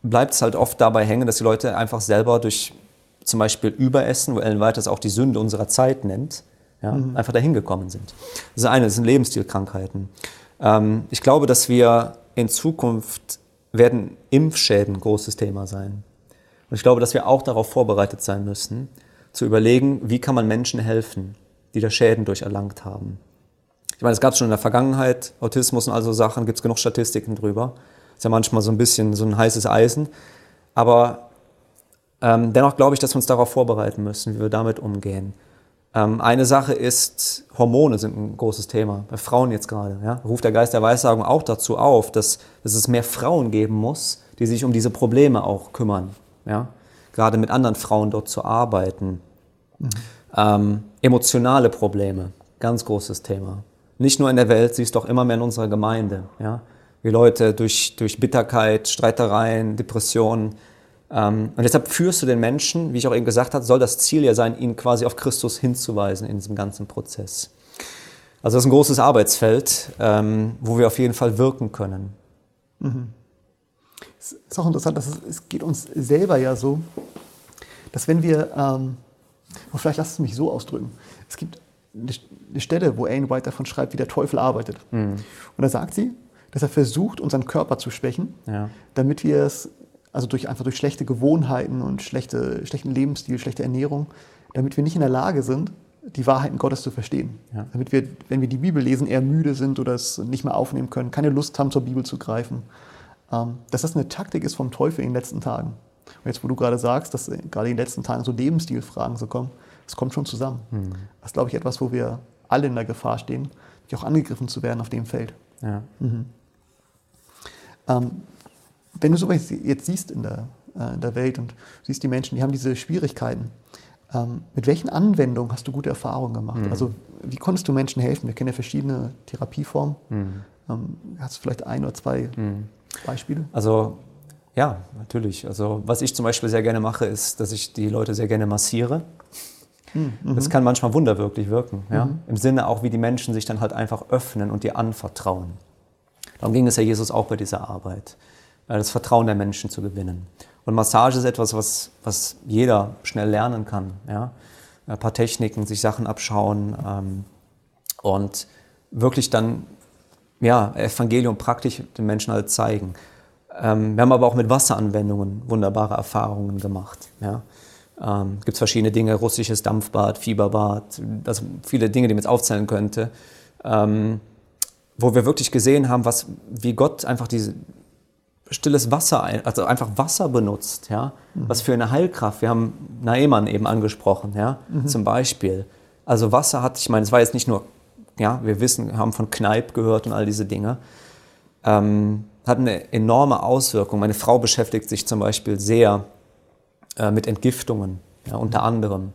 bleibt es halt oft dabei hängen, dass die Leute einfach selber durch zum Beispiel Überessen, wo Ellen White das auch die Sünde unserer Zeit nennt, ja, einfach dahin gekommen sind. Das sind Lebensstilkrankheiten. Ich glaube, dass wir in Zukunft werden Impfschäden ein großes Thema sein. Und ich glaube, dass wir auch darauf vorbereitet sein müssen, zu überlegen, wie kann man Menschen helfen, die da Schäden durch erlangt haben. Ich meine, es gab es schon in der Vergangenheit, Autismus und all so Sachen, gibt es genug Statistiken drüber. Ist ja manchmal so ein bisschen so ein heißes Eisen. Aber dennoch glaube ich, dass wir uns darauf vorbereiten müssen, wie wir damit umgehen. Eine Sache ist, Hormone sind ein großes Thema, bei Frauen jetzt gerade. Ja? Ruft der Geist der Weissagung auch dazu auf, dass es mehr Frauen geben muss, die sich um diese Probleme auch kümmern. Ja? Gerade mit anderen Frauen dort zu arbeiten. Emotionale Probleme, ganz großes Thema. Nicht nur in der Welt, siehst du auch immer mehr in unserer Gemeinde. Ja? Wie Leute durch Bitterkeit, Streitereien, Depressionen. Und deshalb führst du den Menschen, wie ich auch eben gesagt habe, soll das Ziel ja sein, ihn quasi auf Christus hinzuweisen in diesem ganzen Prozess. Also das ist ein großes Arbeitsfeld, wo wir auf jeden Fall wirken können. Es ist auch interessant, dass es geht uns selber ja so, dass wenn wir, vielleicht lass es mich so ausdrücken, es gibt eine Stelle, wo Ellen White davon schreibt, wie der Teufel arbeitet. Und da sagt sie, dass er versucht, unseren Körper zu schwächen, damit wir es, also einfach durch schlechte Gewohnheiten und schlechten Lebensstil, schlechte Ernährung, damit wir nicht in der Lage sind, die Wahrheiten Gottes zu verstehen. Ja. Damit wir, wenn wir die Bibel lesen, eher müde sind oder es nicht mehr aufnehmen können, keine Lust haben, zur Bibel zu greifen. Dass das eine Taktik ist vom Teufel in den letzten Tagen. Und jetzt, wo du gerade sagst, dass gerade in den letzten Tagen so Lebensstilfragen so kommen, das kommt schon zusammen. Das ist, glaube ich, etwas, wo wir alle in der Gefahr stehen, auch angegriffen zu werden auf dem Feld. Ja. Wenn du sowas jetzt siehst in der Welt und siehst die Menschen, die haben diese Schwierigkeiten, mit welchen Anwendungen hast du gute Erfahrungen gemacht? Also wie konntest du Menschen helfen? Wir kennen ja verschiedene Therapieformen. Hast du vielleicht ein oder zwei Beispiele? Also ja, natürlich. Also was ich zum Beispiel sehr gerne mache, ist, dass ich die Leute sehr gerne massiere. Das kann manchmal wunderwirklich wirken. Ja? Im Sinne auch, wie die Menschen sich dann halt einfach öffnen und dir anvertrauen. Darum ging es ja Jesus auch bei dieser Arbeit, das Vertrauen der Menschen zu gewinnen. Und Massage ist etwas, was jeder schnell lernen kann. Ja? Ein paar Techniken, sich Sachen abschauen und wirklich dann Evangelium praktisch den Menschen halt zeigen. Wir haben aber auch mit Wasseranwendungen wunderbare Erfahrungen gemacht. Ja? Gibt es verschiedene Dinge, russisches Dampfbad, Fieberbad, also viele Dinge, die man jetzt aufzählen könnte, wo wir wirklich gesehen haben, wie Gott einfach diese stilles Wasser, also einfach Wasser benutzt, ja, was für eine Heilkraft. Wir haben Naaman eben angesprochen, ja, zum Beispiel. Also Wasser hat, ich meine, es war jetzt nicht nur, ja, wir haben von Kneipp gehört und all diese Dinge, hat eine enorme Auswirkung. Meine Frau beschäftigt sich zum Beispiel sehr mit Entgiftungen, ja, unter anderem.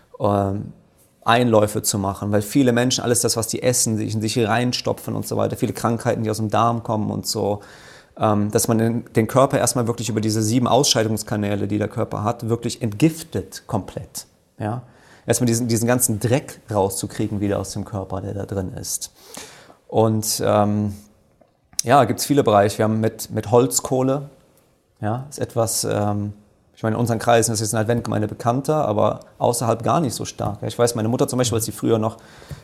Einläufe zu machen, weil viele Menschen, alles das, was die essen, sich in sich reinstopfen und so weiter, viele Krankheiten, die aus dem Darm kommen und so, dass man den Körper erstmal wirklich über diese 7 Ausscheidungskanäle, die der Körper hat, wirklich entgiftet komplett. Ja? Erstmal diesen ganzen Dreck rauszukriegen wieder aus dem Körper, der da drin ist. Und gibt es viele Bereiche. Wir haben mit Holzkohle, ja, ist etwas, ich meine, in unseren Kreisen ist es in der Adventgemeinde bekannter, aber außerhalb gar nicht so stark. Ich weiß, meine Mutter zum Beispiel, als sie früher noch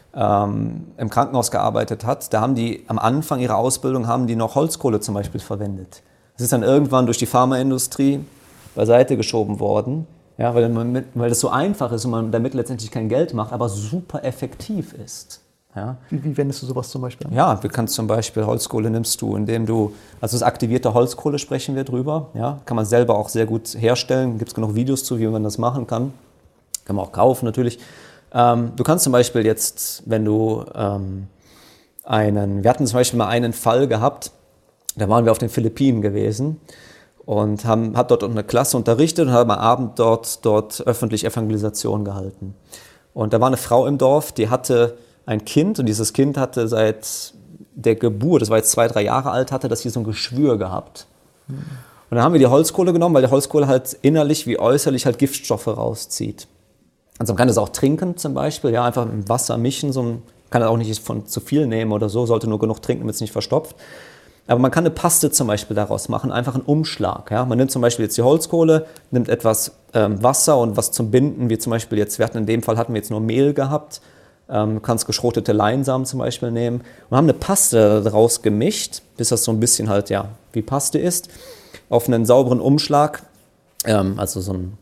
im Krankenhaus gearbeitet hat, da haben die am Anfang ihrer Ausbildung noch Holzkohle zum Beispiel verwendet. Das ist dann irgendwann durch die Pharmaindustrie beiseite geschoben worden, ja, weil das so einfach ist und man damit letztendlich kein Geld macht, aber super effektiv ist. Ja. Wie wendest du sowas zum Beispiel an? Ja, du kannst zum Beispiel Holzkohle nimmst du, indem du, also das aktivierte Holzkohle sprechen wir drüber, ja, kann man selber auch sehr gut herstellen, gibt es genug Videos zu, wie man das machen kann man auch kaufen natürlich. Du kannst zum Beispiel jetzt, wenn du wir hatten zum Beispiel mal einen Fall gehabt, da waren wir auf den Philippinen gewesen und hat dort eine Klasse unterrichtet und haben am Abend dort öffentlich Evangelisation gehalten. Und da war eine Frau im Dorf, die hatte ein Kind und dieses Kind hatte seit der Geburt, das war jetzt 2-3 Jahre alt, hatte das hier so ein Geschwür gehabt. Und dann haben wir die Holzkohle genommen, weil die Holzkohle halt innerlich wie äußerlich halt Giftstoffe rauszieht. Also man kann das auch trinken zum Beispiel, ja, einfach im Wasser mischen, kann das auch nicht von zu viel nehmen oder so, sollte nur genug trinken, damit es nicht verstopft. Aber man kann eine Paste zum Beispiel daraus machen, einfach einen Umschlag. Ja? Man nimmt zum Beispiel jetzt die Holzkohle, nimmt etwas Wasser und was zum Binden, wie zum Beispiel jetzt, in dem Fall hatten wir jetzt nur Mehl gehabt, du kannst geschrotete Leinsamen zum Beispiel nehmen und haben eine Paste daraus gemischt, bis das so ein bisschen halt, ja, wie Paste ist, auf einen sauberen Umschlag, also so ein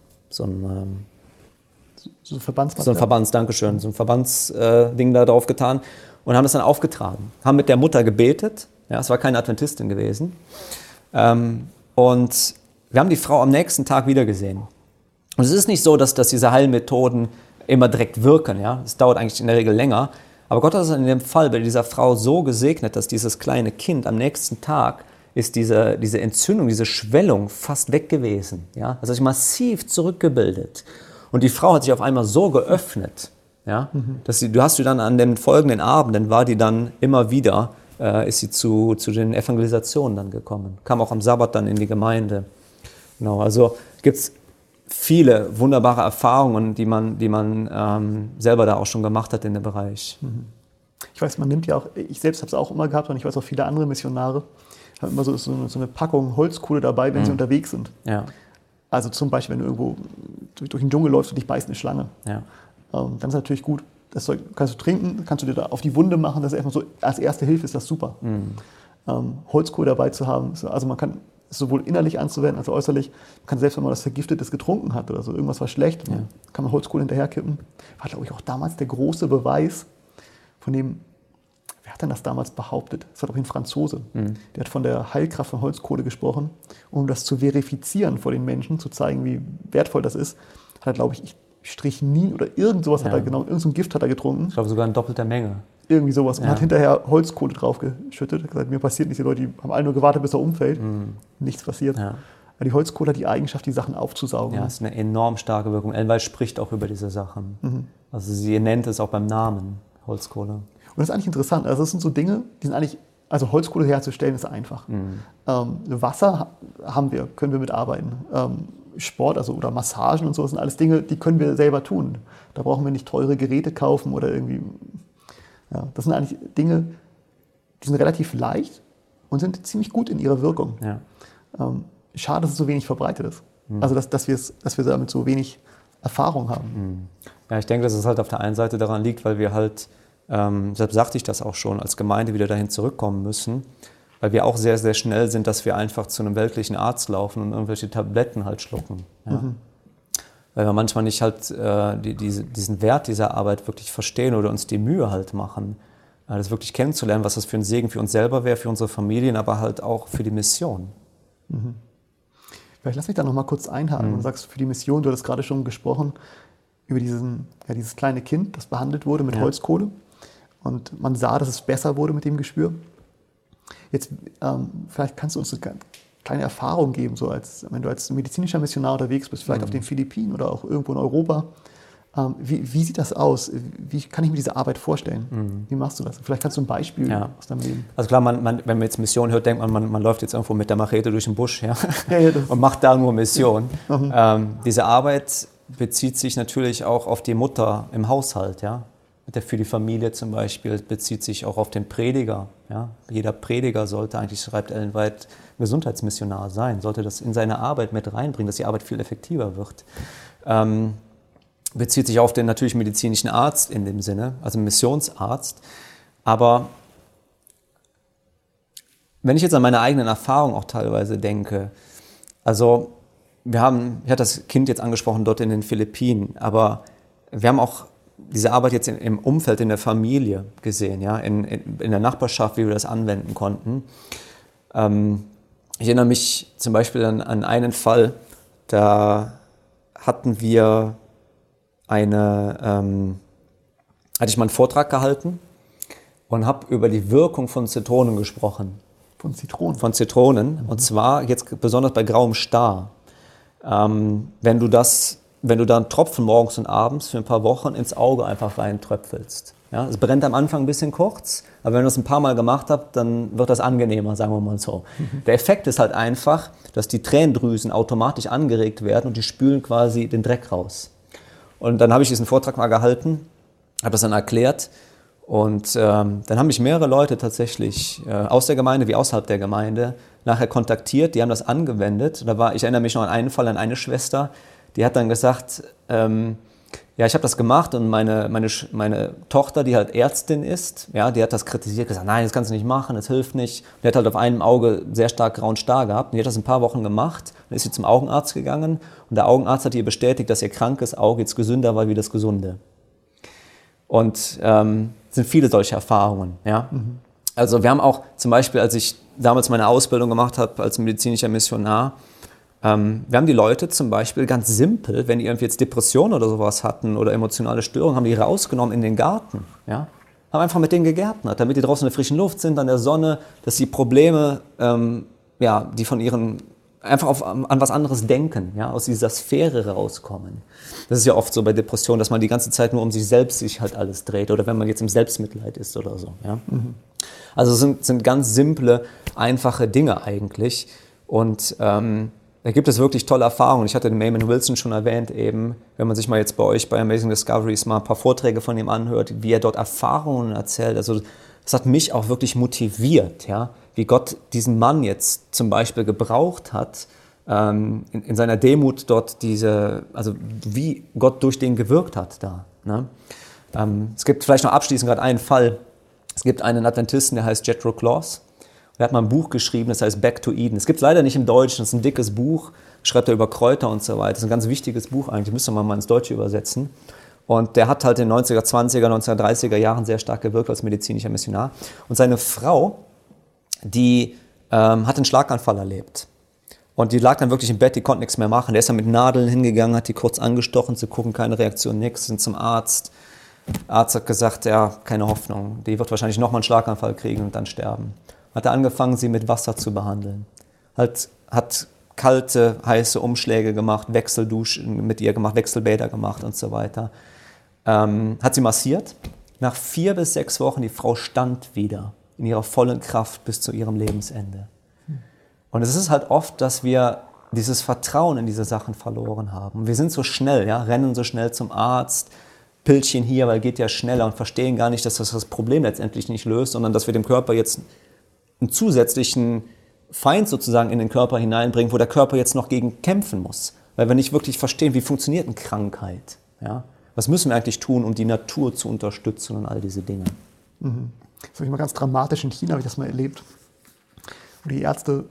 Verbandsding da drauf getan und haben das dann aufgetragen. Haben mit der Mutter gebetet, ja, es war keine Adventistin gewesen. Und wir haben die Frau am nächsten Tag wieder gesehen. Und es ist nicht so, dass diese Heilmethoden immer direkt wirken, ja. Es dauert eigentlich in der Regel länger. Aber Gott hat es in dem Fall bei dieser Frau so gesegnet, dass dieses kleine Kind am nächsten Tag ist diese Entzündung, diese Schwellung fast weg gewesen. Ja? Das hat sich massiv zurückgebildet. Und die Frau hat sich auf einmal so geöffnet, ja? Dass du hast sie dann an den folgenden Abenden, war die dann immer wieder, ist sie zu den Evangelisationen dann gekommen. Kam auch am Sabbat dann in die Gemeinde. Genau, also gibt es viele wunderbare Erfahrungen, die man selber da auch schon gemacht hat in dem Bereich. Ich weiß, man nimmt ja auch, ich selbst habe es auch immer gehabt und ich weiß auch viele andere Missionare, haben immer so eine Packung Holzkohle dabei, wenn sie unterwegs sind. Ja. Also zum Beispiel, wenn du irgendwo durch den Dschungel läufst und dich beißt eine Schlange. Ja. Dann ist natürlich gut, das Zeug kannst du trinken, kannst du dir da auf die Wunde machen, das ist erstmal so, als erste Hilfe ist das super. Holzkohle dabei zu haben, also man kann es sowohl innerlich anzuwenden als auch äußerlich. Man kann selbst, wenn man das Vergiftetes getrunken hat oder so, irgendwas war schlecht, kann man Holzkohle hinterherkippen. War, glaube ich, auch damals der große Beweis von dem, wer hat denn das damals behauptet? Das war doch ein Franzose. Der hat von der Heilkraft von Holzkohle gesprochen, um das zu verifizieren vor den Menschen, zu zeigen, wie wertvoll das ist. Hat er, glaube ich, Strychnin oder irgend sowas hat er genommen, irgend so ein Gift hat er getrunken. Ich glaube sogar in doppelter Menge. Irgendwie sowas. Und hat hinterher Holzkohle draufgeschüttet. Hat gesagt, mir passiert nichts. Die Leute die haben alle nur gewartet, bis er umfällt. Nichts passiert. Ja. Aber die Holzkohle hat die Eigenschaft, die Sachen aufzusaugen. Ja, das ist eine enorm starke Wirkung. Ellen White spricht auch über diese Sachen. Also sie nennt es auch beim Namen, Holzkohle. Und das ist eigentlich interessant. Also das sind so Dinge, die sind eigentlich, also Holzkohle herzustellen ist einfach. Wasser können wir mitarbeiten. Sport, also oder Massagen und so, das sind alles Dinge, die können wir selber tun. Da brauchen wir nicht teure Geräte kaufen oder irgendwie. Ja, das sind eigentlich Dinge, die sind relativ leicht und sind ziemlich gut in ihrer Wirkung. Ja. Schade, dass es so wenig verbreitet ist. Also dass wir damit so wenig Erfahrung haben. Ja, ich denke, dass es halt auf der einen Seite daran liegt, weil wir halt, selbst sagte ich das auch schon, als Gemeinde wieder dahin zurückkommen müssen, weil wir auch sehr, sehr schnell sind, dass wir einfach zu einem weltlichen Arzt laufen und irgendwelche Tabletten halt schlucken. Ja? Weil wir manchmal nicht halt diesen Wert dieser Arbeit wirklich verstehen oder uns die Mühe halt machen, das wirklich kennenzulernen, was das für ein Segen für uns selber wäre, für unsere Familien, aber halt auch für die Mission. Vielleicht lass mich da noch mal kurz einhaken. Du sagst, für die Mission, du hattest gerade schon gesprochen, über dieses kleine Kind, das behandelt wurde mit Holzkohle. Und man sah, dass es besser wurde mit dem Geschwür. Jetzt, vielleicht kannst du uns eine kleine Erfahrung geben, so wenn du als medizinischer Missionar unterwegs bist, vielleicht auf den Philippinen oder auch irgendwo in Europa. Wie sieht das aus? Wie kann ich mir diese Arbeit vorstellen? Wie machst du das? Vielleicht kannst du ein Beispiel aus deinem Leben. Also klar, wenn man jetzt Mission hört, denkt man läuft jetzt irgendwo mit der Machete durch den Busch und macht da nur Mission. Diese Arbeit bezieht sich natürlich auch auf die Mutter im Haushalt, ja. Für die Familie zum Beispiel bezieht sich auch auf den Prediger. Ja? Jeder Prediger sollte eigentlich, schreibt Ellen White, Gesundheitsmissionar sein, sollte das in seine Arbeit mit reinbringen, dass die Arbeit viel effektiver wird. Bezieht sich auf den natürlich medizinischen Arzt in dem Sinne, also Missionsarzt. Aber wenn ich jetzt an meine eigenen Erfahrungen auch teilweise denke, also ich hatte das Kind jetzt angesprochen dort in den Philippinen, aber wir haben auch diese Arbeit jetzt im Umfeld, in der Familie gesehen, ja, in der Nachbarschaft, wie wir das anwenden konnten. Ich erinnere mich zum Beispiel an einen Fall, da hatte ich mal einen Vortrag gehalten und habe über die Wirkung von Zitronen gesprochen. Von Zitronen? Von Zitronen, und zwar jetzt besonders bei grauem Star. Wenn du da einen Tropfen morgens und abends für ein paar Wochen ins Auge einfach reintröpfelst. Ja, es brennt am Anfang ein bisschen kurz, aber wenn du es ein paar Mal gemacht hast, dann wird das angenehmer, sagen wir mal so. Der Effekt ist halt einfach, dass die Tränendrüsen automatisch angeregt werden und die spülen quasi den Dreck raus. Und dann habe ich diesen Vortrag mal gehalten, habe das dann erklärt Und dann haben mich mehrere Leute tatsächlich aus der Gemeinde wie außerhalb der Gemeinde nachher kontaktiert, die haben das angewendet. Ich erinnere mich noch an einen Fall, an eine Schwester, die hat dann gesagt, ja, ich habe das gemacht und meine Tochter, die halt Ärztin ist, ja, die hat das kritisiert, gesagt, nein, das kannst du nicht machen, das hilft nicht. Und die hat halt auf einem Auge sehr stark grauen Star gehabt und die hat das ein paar Wochen gemacht. Dann ist sie zum Augenarzt gegangen und der Augenarzt hat ihr bestätigt, dass ihr krankes Auge jetzt gesünder war wie das gesunde. Und sind viele solche Erfahrungen, ja. Also wir haben auch zum Beispiel, als ich damals meine Ausbildung gemacht habe als medizinischer Missionar, wir haben die Leute zum Beispiel ganz simpel, wenn die irgendwie jetzt Depressionen oder sowas hatten oder emotionale Störungen, haben die rausgenommen in den Garten, ja. Haben einfach mit denen gegärtnert, damit die draußen in der frischen Luft sind, an der Sonne, dass die Probleme, die von ihren einfach an was anderes denken, ja, aus dieser Sphäre rauskommen. Das ist ja oft so bei Depressionen, dass man die ganze Zeit nur um sich selbst sich halt alles dreht oder wenn man jetzt im Selbstmitleid ist oder so. Ja. Also es sind ganz simple, einfache Dinge eigentlich und da gibt es wirklich tolle Erfahrungen. Ich hatte den Maimon Wilson schon erwähnt eben, wenn man sich mal jetzt bei euch bei Amazing Discoveries mal ein paar Vorträge von ihm anhört, wie er dort Erfahrungen erzählt. Also das hat mich auch wirklich motiviert, ja, wie Gott diesen Mann jetzt zum Beispiel gebraucht hat, in seiner Demut dort also wie Gott durch den gewirkt hat da. Ne? Es gibt vielleicht noch abschließend gerade einen Fall. Es gibt einen Adventisten, der heißt Jethro Claus. Er hat mal ein Buch geschrieben, das heißt Back to Eden. Es gibt es leider nicht im Deutschen, das ist ein dickes Buch, schreibt er über Kräuter und so weiter. Das ist ein ganz wichtiges Buch eigentlich, müsste man mal ins Deutsche übersetzen. Und der hat halt in den 90er, 20er, 1930er Jahren sehr stark gewirkt als medizinischer Missionar. Und seine Frau, die hat einen Schlaganfall erlebt. Und die lag dann wirklich im Bett, die konnte nichts mehr machen. Der ist dann mit Nadeln hingegangen, hat die kurz angestochen, zu gucken, keine Reaktion, nichts, sind zum Arzt. Der Arzt hat gesagt, ja, keine Hoffnung, die wird wahrscheinlich nochmal einen Schlaganfall kriegen und dann sterben. Hat er angefangen, sie mit Wasser zu behandeln. Hat kalte, heiße Umschläge gemacht, Wechselduschen mit ihr gemacht, Wechselbäder gemacht und so weiter. Hat sie massiert. Nach 4 bis 6 Wochen, die Frau stand wieder in ihrer vollen Kraft bis zu ihrem Lebensende. Und es ist halt oft, dass wir dieses Vertrauen in diese Sachen verloren haben. Wir sind so schnell, ja, rennen so schnell zum Arzt, Pillchen hier, weil geht ja schneller und verstehen gar nicht, dass das Problem letztendlich nicht löst, sondern dass wir dem Körper jetzt einen zusätzlichen Feind sozusagen in den Körper hineinbringen, wo der Körper jetzt noch gegen kämpfen muss. Weil wir nicht wirklich verstehen, wie funktioniert eine Krankheit. Ja? Was müssen wir eigentlich tun, um die Natur zu unterstützen und all diese Dinge. Das habe ich mal ganz dramatisch in China, habe ich das mal erlebt. Wo die Ärzte,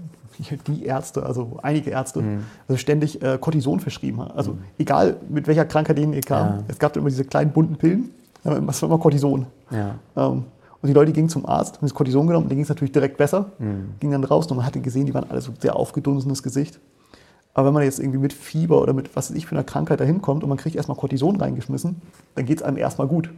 also einige Ärzte, also ständig Cortison verschrieben haben. Also egal mit welcher Krankheit denen kam, es gab immer diese kleinen bunten Pillen, das war immer Cortison. Ja. Und die Leute gingen zum Arzt, haben das Cortison genommen, denen ging es natürlich direkt besser, gingen dann raus und man hatte gesehen, die waren alle so sehr aufgedunsenes Gesicht. Aber wenn man jetzt irgendwie mit Fieber oder mit was weiß ich für einer Krankheit dahin kommt und man kriegt erstmal Cortison reingeschmissen, dann geht es einem erstmal gut.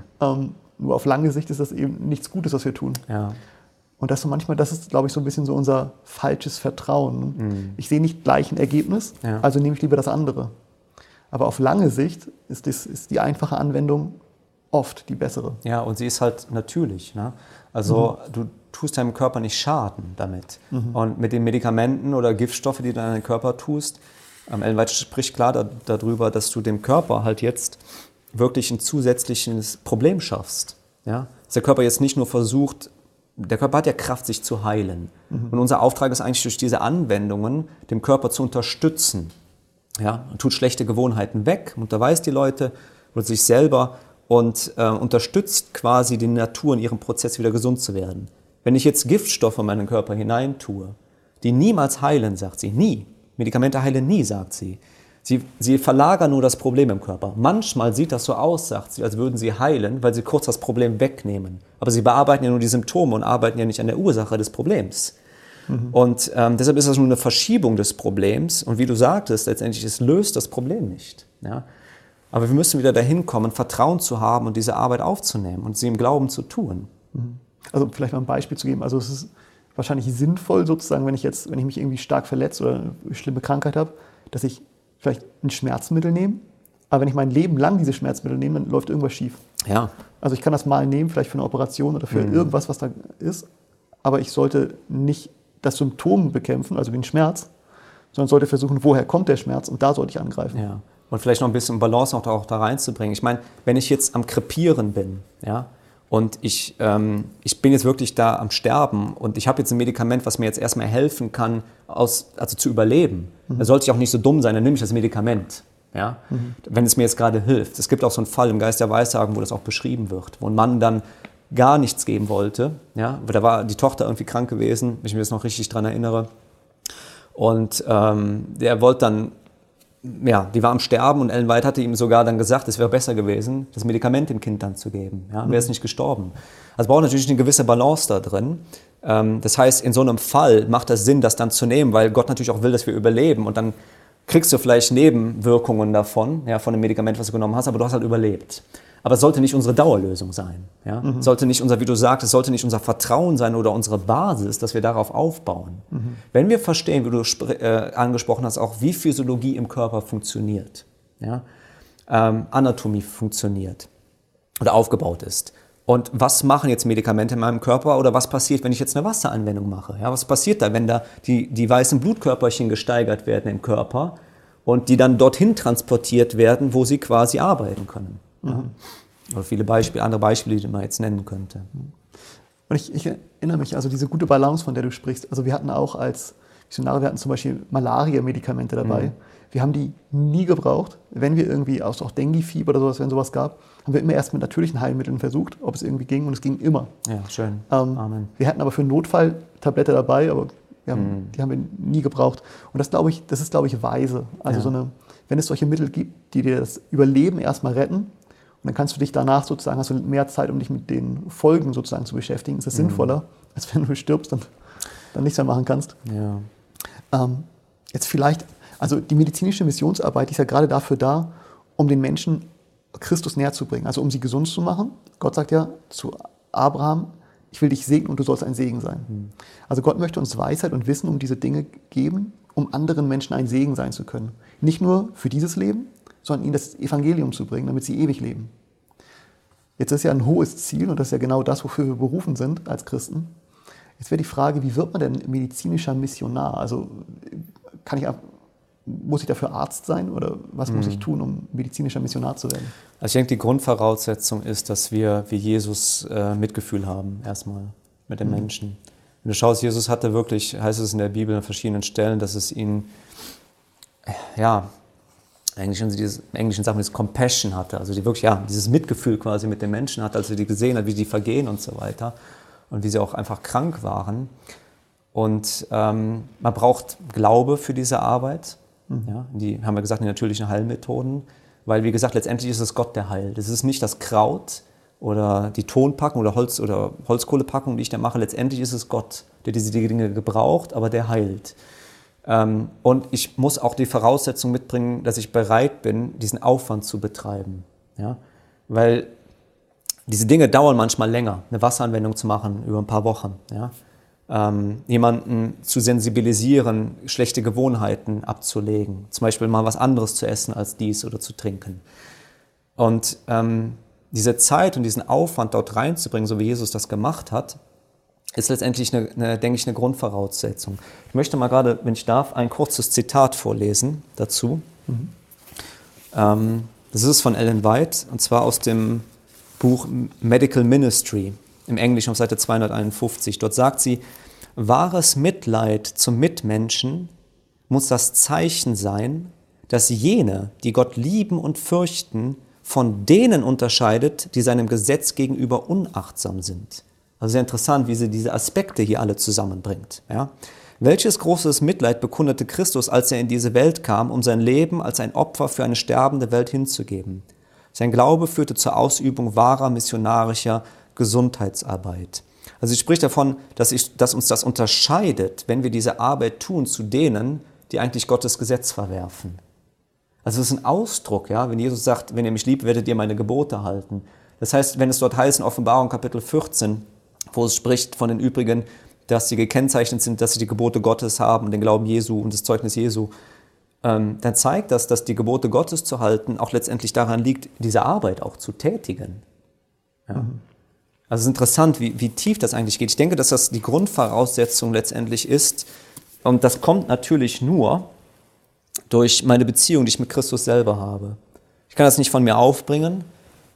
Nur auf lange Sicht ist das eben nichts Gutes, was wir tun. Ja. Und das ist, glaube ich, so ein bisschen so unser falsches Vertrauen. Ich sehe nicht gleich ein Ergebnis, also nehme ich lieber das andere. Aber auf lange Sicht ist die einfache Anwendung oft die bessere. Ja, und sie ist halt natürlich. Ne? Also du tust deinem Körper nicht Schaden damit. Und mit den Medikamenten oder Giftstoffe, die du in deinen Körper tust, Ellen White spricht klar darüber, dass du dem Körper halt jetzt wirklich ein zusätzliches Problem schaffst. Ja? Dass der Körper jetzt nicht nur versucht, der Körper hat ja Kraft, sich zu heilen. Und unser Auftrag ist eigentlich, durch diese Anwendungen dem Körper zu unterstützen. Ja? Und tut schlechte Gewohnheiten weg, unterweist die Leute oder sich selber und unterstützt quasi die Natur in ihrem Prozess, wieder gesund zu werden. Wenn ich jetzt Giftstoffe in meinen Körper hineintue, die niemals heilen, sagt sie, nie. Medikamente heilen nie, sagt sie. Sie verlagern nur das Problem im Körper. Manchmal sieht das so aus, sagt sie, als würden sie heilen, weil sie kurz das Problem wegnehmen. Aber sie bearbeiten ja nur die Symptome und arbeiten ja nicht an der Ursache des Problems. Und deshalb ist das nur eine Verschiebung des Problems. Und wie du sagtest, letztendlich, es löst das Problem nicht. Ja? Aber wir müssen wieder dahin kommen, Vertrauen zu haben und diese Arbeit aufzunehmen und sie im Glauben zu tun. Also vielleicht mal ein Beispiel zu geben. Also es ist wahrscheinlich sinnvoll sozusagen, wenn ich mich irgendwie stark verletzt oder eine schlimme Krankheit habe, dass ich vielleicht ein Schmerzmittel nehme. Aber wenn ich mein Leben lang diese Schmerzmittel nehme, dann läuft irgendwas schief. Ja. Also ich kann das mal nehmen, vielleicht für eine Operation oder für irgendwas, was da ist. Aber ich sollte nicht das Symptom bekämpfen, also wie ein Schmerz, sondern sollte versuchen, woher kommt der Schmerz und da sollte ich angreifen. Ja. Und vielleicht noch ein bisschen Balance auch da reinzubringen. Ich meine, wenn ich jetzt am Krepieren bin, ja, und ich bin jetzt wirklich da am Sterben und ich habe jetzt ein Medikament, was mir jetzt erstmal helfen kann, also zu überleben. Da sollte ich auch nicht so dumm sein, dann nehme ich das Medikament. Ja? Wenn es mir jetzt gerade hilft. Es gibt auch so einen Fall im Geist der Weissagen, wo das auch beschrieben wird, wo ein Mann dann gar nichts geben wollte. Ja? Da war die Tochter irgendwie krank gewesen, wenn ich mir das noch richtig dran erinnere. Und der wollte dann, ja, die war am Sterben und Ellen White hatte ihm sogar dann gesagt, es wäre besser gewesen, das Medikament dem Kind dann zu geben. Ja? Wäre es nicht gestorben. Also braucht natürlich eine gewisse Balance da drin. Das heißt, in so einem Fall macht das Sinn, das dann zu nehmen, weil Gott natürlich auch will, dass wir überleben. Und dann kriegst du vielleicht Nebenwirkungen davon, ja, von dem Medikament, was du genommen hast, aber du hast halt überlebt. Aber es sollte nicht unsere Dauerlösung sein. Ja? Sollte nicht wie du sagst, es sollte nicht unser Vertrauen sein oder unsere Basis, dass wir darauf aufbauen. Wenn wir verstehen, wie du angesprochen hast, auch wie Physiologie im Körper funktioniert, ja? Anatomie funktioniert oder aufgebaut ist. Und was machen jetzt Medikamente in meinem Körper oder was passiert, wenn ich jetzt eine Wasseranwendung mache? Ja, was passiert da, wenn da die weißen Blutkörperchen gesteigert werden im Körper und die dann dorthin transportiert werden, wo sie quasi arbeiten können? Ja? Oder viele andere Beispiele, die man jetzt nennen könnte. Und ich erinnere mich, also diese gute Balance, von der du sprichst, also wir hatten auch als Missionare, wir hatten zum Beispiel Malaria-Medikamente dabei. Wir haben die nie gebraucht. Wenn wir irgendwie auch Dengue-Fieber oder sowas, wenn sowas gab, haben wir immer erst mit natürlichen Heilmitteln versucht, ob es irgendwie ging, und es ging immer. Ja, schön. Amen. Wir hatten aber für einen Notfall Tablette dabei, aber die haben wir nie gebraucht. Und das ist, glaube ich, weise. Also wenn es solche Mittel gibt, die dir das Überleben erstmal retten, und dann kannst du dich danach sozusagen, hast du mehr Zeit, um dich mit den Folgen sozusagen zu beschäftigen. Ist das sinnvoller, als wenn du stirbst und dann nichts mehr machen kannst. Ja. Jetzt vielleicht, also die medizinische Missionsarbeit ist ja gerade dafür da, um den Menschen Christus näher zu bringen, also um sie gesund zu machen. Gott sagt ja zu Abraham, ich will dich segnen und du sollst ein Segen sein. Also Gott möchte uns Weisheit und Wissen um diese Dinge geben, um anderen Menschen ein Segen sein zu können. Nicht nur für dieses Leben, sondern ihnen das Evangelium zu bringen, damit sie ewig leben. Jetzt ist ja ein hohes Ziel und das ist ja genau das, wofür wir berufen sind als Christen. Jetzt wäre die Frage, wie wird man denn medizinischer Missionar? Also muss ich dafür Arzt sein oder was muss ich tun, um medizinischer Missionar zu werden? Also ich denke, die Grundvoraussetzung ist, dass wir wie Jesus Mitgefühl haben, erstmal mit den Menschen. Wenn du schaust, Jesus hatte wirklich, heißt es in der Bibel an verschiedenen Stellen, dass es ihn, ja, eigentlich in diesem englischen Sachen, das Compassion hatte, also die wirklich, dieses Mitgefühl quasi mit den Menschen hatte, als er die gesehen hat, wie die vergehen und so weiter und wie sie auch einfach krank waren. Und man braucht Glaube für diese Arbeit. Ja, die haben wir gesagt, die natürlichen Heilmethoden, weil wie gesagt, letztendlich ist es Gott, der heilt. Es ist nicht das Kraut oder die Tonpackung oder Holzkohlepackung, die ich da mache. Letztendlich ist es Gott, der diese Dinge gebraucht, aber der heilt. Und ich muss auch die Voraussetzung mitbringen, dass ich bereit bin, diesen Aufwand zu betreiben. Ja? Weil diese Dinge dauern manchmal länger, eine Wasseranwendung zu machen über ein paar Wochen. Ja? Jemanden zu sensibilisieren, schlechte Gewohnheiten abzulegen, zum Beispiel mal was anderes zu essen als dies oder zu trinken. Und diese Zeit und diesen Aufwand dort reinzubringen, so wie Jesus das gemacht hat, ist letztendlich, denke ich, eine Grundvoraussetzung. Ich möchte mal gerade, wenn ich darf, ein kurzes Zitat vorlesen dazu. Das ist von Ellen White, und zwar aus dem Buch Medical Ministry, im Englischen auf Seite 251. Dort sagt sie, wahres Mitleid zum Mitmenschen muss das Zeichen sein, dass jene, die Gott lieben und fürchten, von denen unterscheidet, die seinem Gesetz gegenüber unachtsam sind. Also sehr interessant, wie sie diese Aspekte hier alle zusammenbringt. Ja? Welches großes Mitleid bekundete Christus, als er in diese Welt kam, um sein Leben als ein Opfer für eine sterbende Welt hinzugeben? Sein Glaube führte zur Ausübung wahrer missionarischer Gesundheitsarbeit. Also sie spricht davon, dass uns das unterscheidet, wenn wir diese Arbeit tun, zu denen, die eigentlich Gottes Gesetz verwerfen. Also das ist ein Ausdruck, ja, wenn Jesus sagt, wenn ihr mich liebt, werdet ihr meine Gebote halten. Das heißt, wenn es dort heißt in Offenbarung Kapitel 14, wo es spricht von den Übrigen, dass sie gekennzeichnet sind, dass sie die Gebote Gottes haben, den Glauben Jesu und das Zeugnis Jesu, dann zeigt das, dass die Gebote Gottes zu halten auch letztendlich daran liegt, diese Arbeit auch zu tätigen. Ja. Also es ist interessant, wie tief das eigentlich geht. Ich denke, dass das die Grundvoraussetzung letztendlich ist, und das kommt natürlich nur durch meine Beziehung, die ich mit Christus selber habe. Ich kann das nicht von mir aufbringen,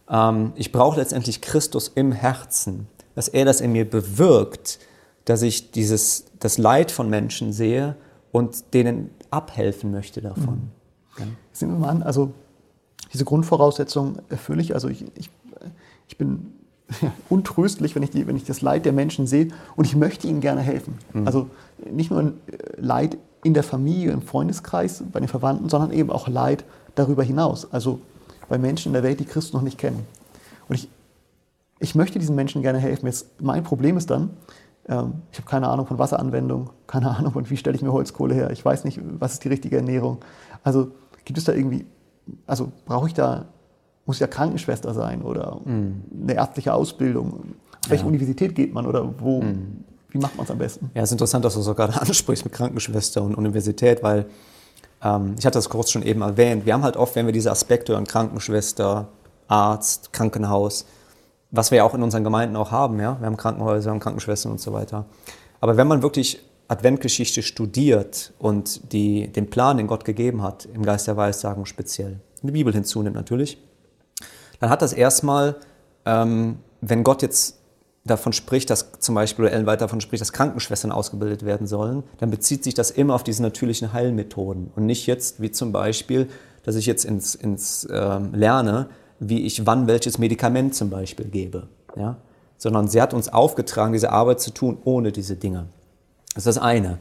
Ich brauche letztendlich Christus im Herzen, dass er das in mir bewirkt, dass ich das Leid von Menschen sehe und denen abhelfen möchte davon. Ja. Sehen wir mal an, also diese Grundvoraussetzung erfülle ich. Also ich bin untröstlich, wenn ich das Leid der Menschen sehe und ich möchte ihnen gerne helfen. Also nicht nur Leid in der Familie, im Freundeskreis, bei den Verwandten, sondern eben auch Leid darüber hinaus. Also bei Menschen in der Welt, die Christus noch nicht kennen. Und ich möchte diesen Menschen gerne helfen. Jetzt, mein Problem ist dann, ich habe keine Ahnung von Wasseranwendung, keine Ahnung von wie stelle ich mir Holzkohle her, ich weiß nicht, was ist die richtige Ernährung. Also gibt es da irgendwie, also muss ich da Krankenschwester sein oder eine ärztliche Ausbildung? Auf welche Universität geht man oder wie macht man es am besten? Ja, es ist interessant, dass du so gerade ansprichst mit Krankenschwester und Universität, weil ich hatte das kurz schon eben erwähnt, wir haben halt oft, wenn wir diese Aspekte hören, Krankenschwester, Arzt, Krankenhaus, was wir ja auch in unseren Gemeinden auch haben, ja, wir haben Krankenhäuser, wir haben Krankenschwestern und so weiter. Aber wenn man wirklich Adventgeschichte studiert und den Plan, den Gott gegeben hat, im Geist der Weissagung speziell, die Bibel hinzunimmt natürlich, dann hat das erstmal, wenn Gott jetzt davon spricht, dass zum Beispiel, oder Ellen White davon spricht, dass Krankenschwestern ausgebildet werden sollen, dann bezieht sich das immer auf diese natürlichen Heilmethoden und nicht jetzt, wie zum Beispiel, dass ich jetzt lerne, wie ich wann welches Medikament zum Beispiel gebe, ja? Sondern sie hat uns aufgetragen, diese Arbeit zu tun ohne diese Dinge. Das ist das eine.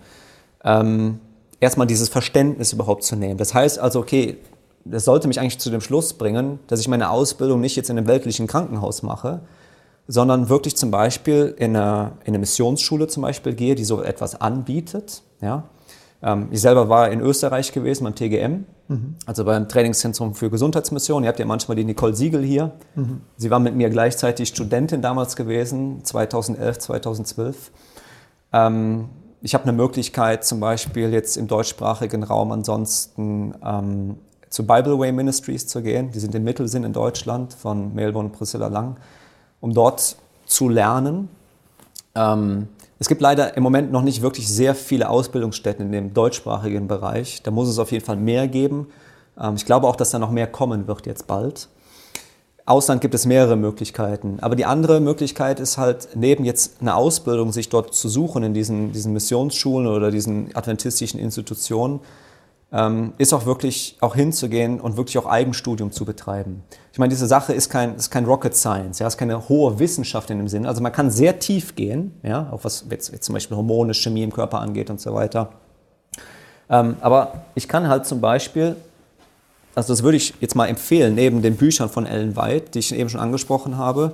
Erstmal dieses Verständnis überhaupt zu nehmen. Das heißt also, okay, das sollte mich eigentlich zu dem Schluss bringen, dass ich meine Ausbildung nicht jetzt in einem weltlichen Krankenhaus mache, sondern wirklich zum Beispiel in eine Missionsschule zum Beispiel gehe, die so etwas anbietet. Ja? Ich selber war in Österreich gewesen, beim TGM, also beim Trainingszentrum für Gesundheitsmission. Ihr habt ja manchmal die Nicole Siegel hier. Sie war mit mir gleichzeitig Studentin damals gewesen, 2011, 2012. Ich habe eine Möglichkeit, zum Beispiel jetzt im deutschsprachigen Raum ansonsten zu Bible Way Ministries zu gehen. Die sind in Mittelsinn in Deutschland von Melbourne und Priscilla Lang, um dort zu lernen. Es gibt leider im Moment noch nicht wirklich sehr viele Ausbildungsstätten in dem deutschsprachigen Bereich. Da muss es auf jeden Fall mehr geben. Ich glaube auch, dass da noch mehr kommen wird jetzt bald. Ausland gibt es mehrere Möglichkeiten. Aber die andere Möglichkeit ist halt, neben jetzt eine Ausbildung sich dort zu suchen in diesen Missionsschulen oder diesen adventistischen Institutionen, ist auch wirklich auch hinzugehen und wirklich auch Eigenstudium zu betreiben. Ich meine, diese Sache ist kein Rocket Science, ja, ist keine hohe Wissenschaft in dem Sinne. Also man kann sehr tief gehen, ja, auch was jetzt zum Beispiel Hormone, Chemie im Körper angeht und so weiter. Aber ich kann halt zum Beispiel, also das würde ich jetzt mal empfehlen, neben den Büchern von Ellen White, die ich eben schon angesprochen habe,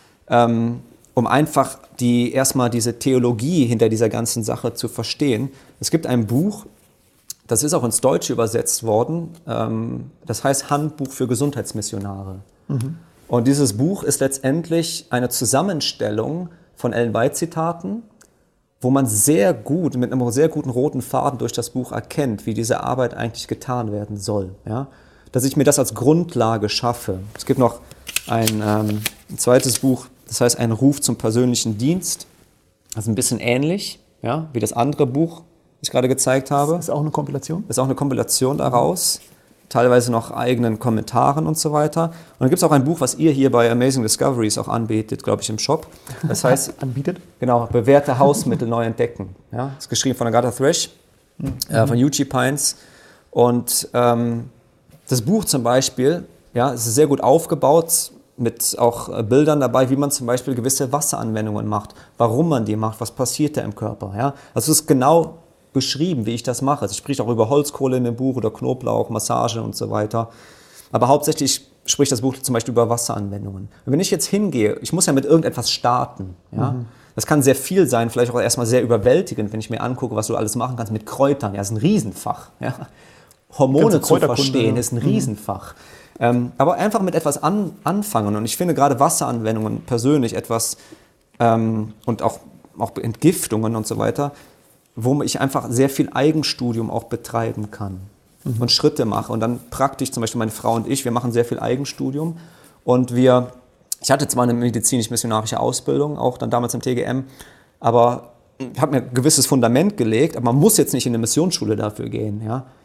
um einfach erstmal diese Theologie hinter dieser ganzen Sache zu verstehen. Es gibt ein Buch, das ist auch ins Deutsche übersetzt worden, das heißt Handbuch für Gesundheitsmissionare. Und dieses Buch ist letztendlich eine Zusammenstellung von Ellen White-Zitaten, wo man sehr gut, mit einem sehr guten roten Faden durch das Buch erkennt, wie diese Arbeit eigentlich getan werden soll. Ja? Dass ich mir das als Grundlage schaffe. Es gibt noch ein zweites Buch, das heißt Ein Ruf zum persönlichen Dienst. Das ist ein bisschen ähnlich, ja, wie das andere Buch, ich gerade gezeigt habe. Das ist auch eine Kompilation? Das ist auch eine Kompilation daraus, teilweise noch eigenen Kommentaren und so weiter. Und dann gibt es auch ein Buch, was ihr hier bei Amazing Discoveries auch anbietet, glaube ich, im Shop. Das heißt, anbietet? Genau, bewährte Hausmittel neu entdecken. Ja, das ist geschrieben von Agatha Thresh, von Eugene Pines. Und das Buch zum Beispiel, ja, es ist sehr gut aufgebaut, mit auch Bildern dabei, wie man zum Beispiel gewisse Wasseranwendungen macht, warum man die macht, was passiert da im Körper. Ja? Also es ist genau beschrieben, wie ich das mache. Es spricht auch über Holzkohle in dem Buch oder Knoblauch, Massage und so weiter. Aber hauptsächlich spricht das Buch zum Beispiel über Wasseranwendungen. Und wenn ich jetzt hingehe, ich muss ja mit irgendetwas starten. Ja? Das kann sehr viel sein, vielleicht auch erstmal sehr überwältigend, wenn ich mir angucke, was du alles machen kannst mit Kräutern. Ja, das ist ein Riesenfach. Ja? Hormone zu verstehen ist ein Riesenfach. Aber einfach mit etwas anfangen. Und ich finde gerade Wasseranwendungen persönlich etwas und auch Entgiftungen und so weiter, wo ich einfach sehr viel Eigenstudium auch betreiben kann und Schritte mache. Und dann praktisch, zum Beispiel meine Frau und ich, wir machen sehr viel Eigenstudium. Und ich hatte zwar eine medizinisch-missionarische Ausbildung, auch dann damals im TGM, aber ich habe mir ein gewisses Fundament gelegt, aber man muss jetzt nicht in eine Missionsschule dafür gehen. Ja?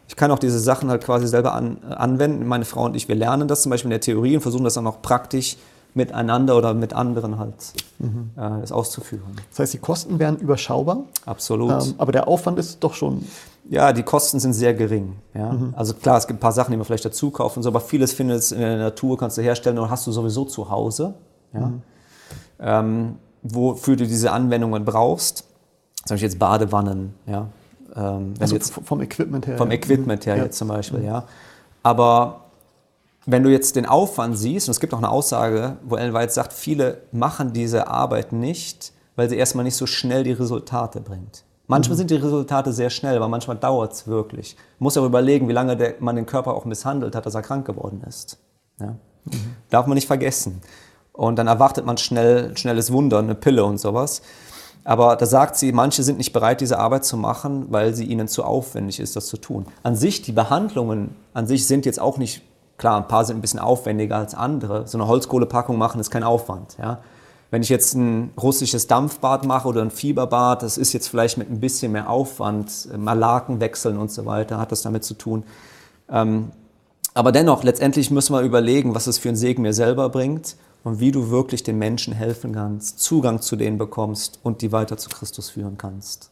Ich kann auch diese Sachen halt quasi selber anwenden. Meine Frau und ich, wir lernen das zum Beispiel in der Theorie und versuchen das dann auch praktisch miteinander oder mit anderen halt das auszuführen. Das heißt, die Kosten wären überschaubar. Absolut. Aber der Aufwand ist doch schon... Ja, die Kosten sind sehr gering. Ja? Also klar, es gibt ein paar Sachen, die man vielleicht dazu kaufen, so, aber vieles findest du in der Natur, kannst du herstellen und hast du sowieso zu Hause. Ja? Wofür du diese Anwendungen brauchst. Zum Beispiel jetzt Badewannen. Ja? Also jetzt vom Equipment her. Vom Equipment her jetzt zum Beispiel, ja. Aber wenn du jetzt den Aufwand siehst, und es gibt auch eine Aussage, wo Ellen White sagt, viele machen diese Arbeit nicht, weil sie erstmal nicht so schnell die Resultate bringt. Manchmal sind die Resultate sehr schnell, aber manchmal dauert es wirklich. Man muss auch überlegen, wie lange man den Körper auch misshandelt hat, dass er krank geworden ist. Ja? Darf man nicht vergessen. Und dann erwartet man schnelles Wunder, eine Pille und sowas. Aber da sagt sie, manche sind nicht bereit, diese Arbeit zu machen, weil sie ihnen zu aufwendig ist, das zu tun. An sich, die Behandlungen an sich sind jetzt auch nicht, klar, ein paar sind ein bisschen aufwendiger als andere. So eine Holzkohlepackung machen ist kein Aufwand. Ja? Wenn ich jetzt ein russisches Dampfbad mache oder ein Fieberbad, das ist jetzt vielleicht mit ein bisschen mehr Aufwand, mal Laken wechseln und so weiter, hat das damit zu tun. Aber dennoch, letztendlich müssen wir überlegen, was es für einen Segen mir selber bringt und wie du wirklich den Menschen helfen kannst, Zugang zu denen bekommst und die weiter zu Christus führen kannst.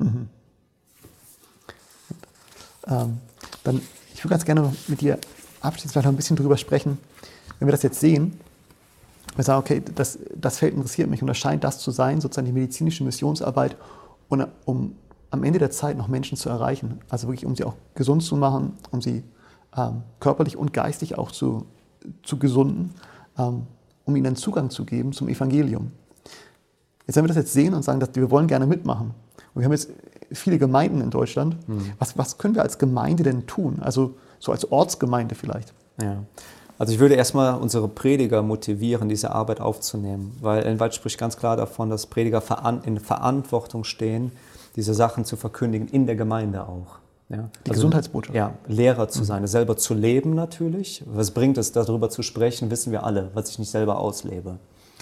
Dann, ich würde ganz gerne noch mit dir abschließend vielleicht noch ein bisschen drüber sprechen, wenn wir das jetzt sehen, wir sagen, okay, das Feld interessiert mich und das scheint das zu sein, sozusagen die medizinische Missionsarbeit, und um am Ende der Zeit noch Menschen zu erreichen, also wirklich um sie auch gesund zu machen, um sie körperlich und geistig auch zu gesunden, um ihnen einen Zugang zu geben zum Evangelium. Jetzt, wenn wir das jetzt sehen und sagen, dass wir wollen gerne mitmachen, und wir haben jetzt viele Gemeinden in Deutschland, was können wir als Gemeinde denn tun? Also so als Ortsgemeinde vielleicht. Ja. Also ich würde erstmal unsere Prediger motivieren, diese Arbeit aufzunehmen, weil Ellen White spricht ganz klar davon, dass Prediger in Verantwortung stehen, diese Sachen zu verkündigen, in der Gemeinde auch. Ja? Die Gesundheitsbotschaft. Ja, Lehrer zu sein, selber zu leben natürlich. Was bringt es, darüber zu sprechen, wissen wir alle, was ich nicht selber auslebe.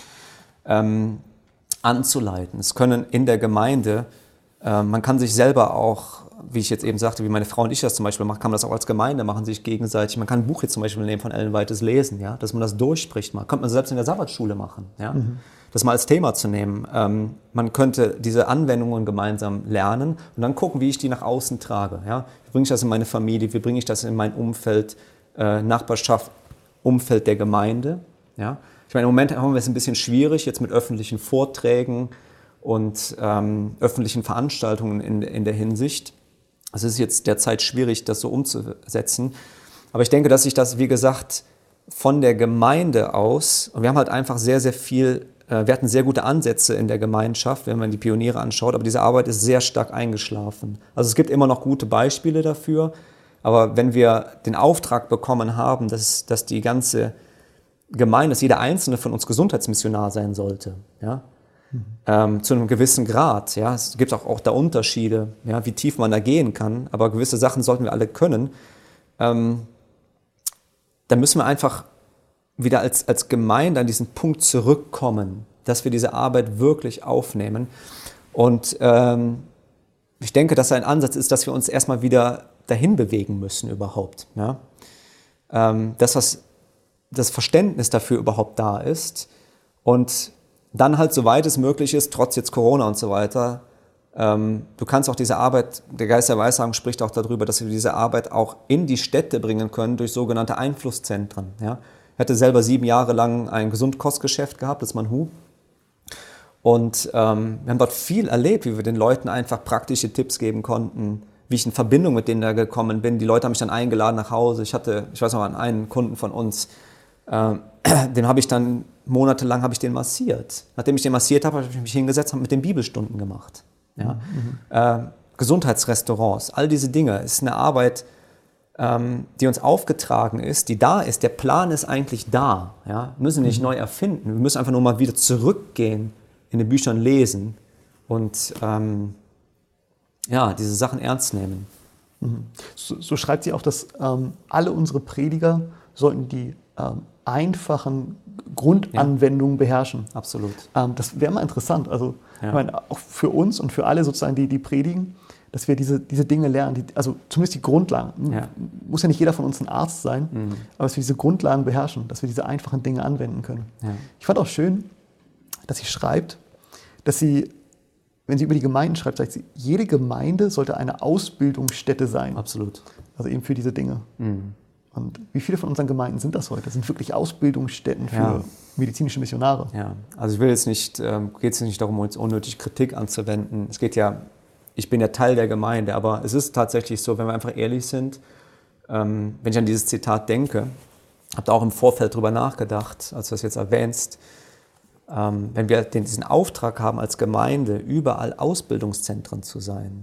Anzuleiten. Es können in der Gemeinde, man kann sich selber auch, wie ich jetzt eben sagte, wie meine Frau und ich das zum Beispiel machen, kann man das auch als Gemeinde machen, sich gegenseitig. Man kann ein Buch jetzt zum Beispiel nehmen von Ellen White lesen, ja, dass man das durchspricht. Man könnte man selbst in der Sabbatschule machen, ja, das mal als Thema zu nehmen. Man könnte diese Anwendungen gemeinsam lernen und dann gucken, wie ich die nach außen trage. Ja. Wie bringe ich das in meine Familie, wie bringe ich das in mein Umfeld, Nachbarschaft, Umfeld der Gemeinde. Ja. Ich meine, im Moment haben wir es ein bisschen schwierig, jetzt mit öffentlichen Vorträgen und öffentlichen Veranstaltungen in der Hinsicht. Es ist jetzt derzeit schwierig, das so umzusetzen. Aber ich denke, dass sich das, wie gesagt, von der Gemeinde aus, und wir haben halt einfach sehr, sehr viel, wir hatten sehr gute Ansätze in der Gemeinschaft, wenn man die Pioniere anschaut, aber diese Arbeit ist sehr stark eingeschlafen. Also es gibt immer noch gute Beispiele dafür, aber wenn wir den Auftrag bekommen haben, dass die ganze Gemeinde, dass jeder Einzelne von uns Gesundheitsmissionar sein sollte, ja, zu einem gewissen Grad. Ja. Es gibt auch da Unterschiede, ja, wie tief man da gehen kann, aber gewisse Sachen sollten wir alle können. Dann müssen wir einfach wieder als Gemeinde an diesen Punkt zurückkommen, dass wir diese Arbeit wirklich aufnehmen. Und ich denke, dass ein Ansatz ist, dass wir uns erstmal wieder dahin bewegen müssen überhaupt. Ja. Dass das Verständnis dafür überhaupt da ist und dann halt, soweit es möglich ist, trotz jetzt Corona und so weiter, du kannst auch diese Arbeit, der Geist der Weissagung spricht auch darüber, dass wir diese Arbeit auch in die Städte bringen können durch sogenannte Einflusszentren. Ja? Ich hatte selber 7 Jahre lang ein Gesundkostgeschäft gehabt, das Manhu. Und wir haben dort viel erlebt, wie wir den Leuten einfach praktische Tipps geben konnten, wie ich in Verbindung mit denen da gekommen bin. Die Leute haben mich dann eingeladen nach Hause. Ich weiß noch, einen Kunden von uns, den habe ich dann monatelang den massiert. Nachdem ich den massiert habe, habe ich mich hingesetzt und mit den Bibelstunden gemacht. Ja? Gesundheitsrestaurants, all diese Dinge, ist eine Arbeit, die uns aufgetragen ist, die da ist. Der Plan ist eigentlich da. Ja? Wir müssen nicht neu erfinden. Wir müssen einfach nur mal wieder zurückgehen, in den Büchern lesen und diese Sachen ernst nehmen. So schreibt sie auch, dass alle unsere Prediger sollten die einfachen Grundanwendungen beherrschen. Absolut. Das wäre mal interessant. Also ich meine, auch für uns und für alle sozusagen, die predigen, dass wir diese Dinge lernen, also zumindest die Grundlagen. Ja. Muss ja nicht jeder von uns ein Arzt sein, aber dass wir diese Grundlagen beherrschen, dass wir diese einfachen Dinge anwenden können. Ja. Ich fand auch schön, dass sie schreibt, dass sie, wenn sie über die Gemeinden schreibt, sagt sie, jede Gemeinde sollte eine Ausbildungsstätte sein. Absolut. Also eben für diese Dinge. Und wie viele von unseren Gemeinden sind das heute? Das sind wirklich Ausbildungsstätten für medizinische Missionare. Ja, also ich will jetzt nicht, geht es nicht darum, uns unnötig Kritik anzuwenden. Es geht ja, ich bin ja Teil der Gemeinde, aber es ist tatsächlich so, wenn wir einfach ehrlich sind, wenn ich an dieses Zitat denke, habe da auch im Vorfeld drüber nachgedacht, als du das jetzt erwähnst, wenn wir diesen Auftrag haben als Gemeinde, überall Ausbildungszentren zu sein,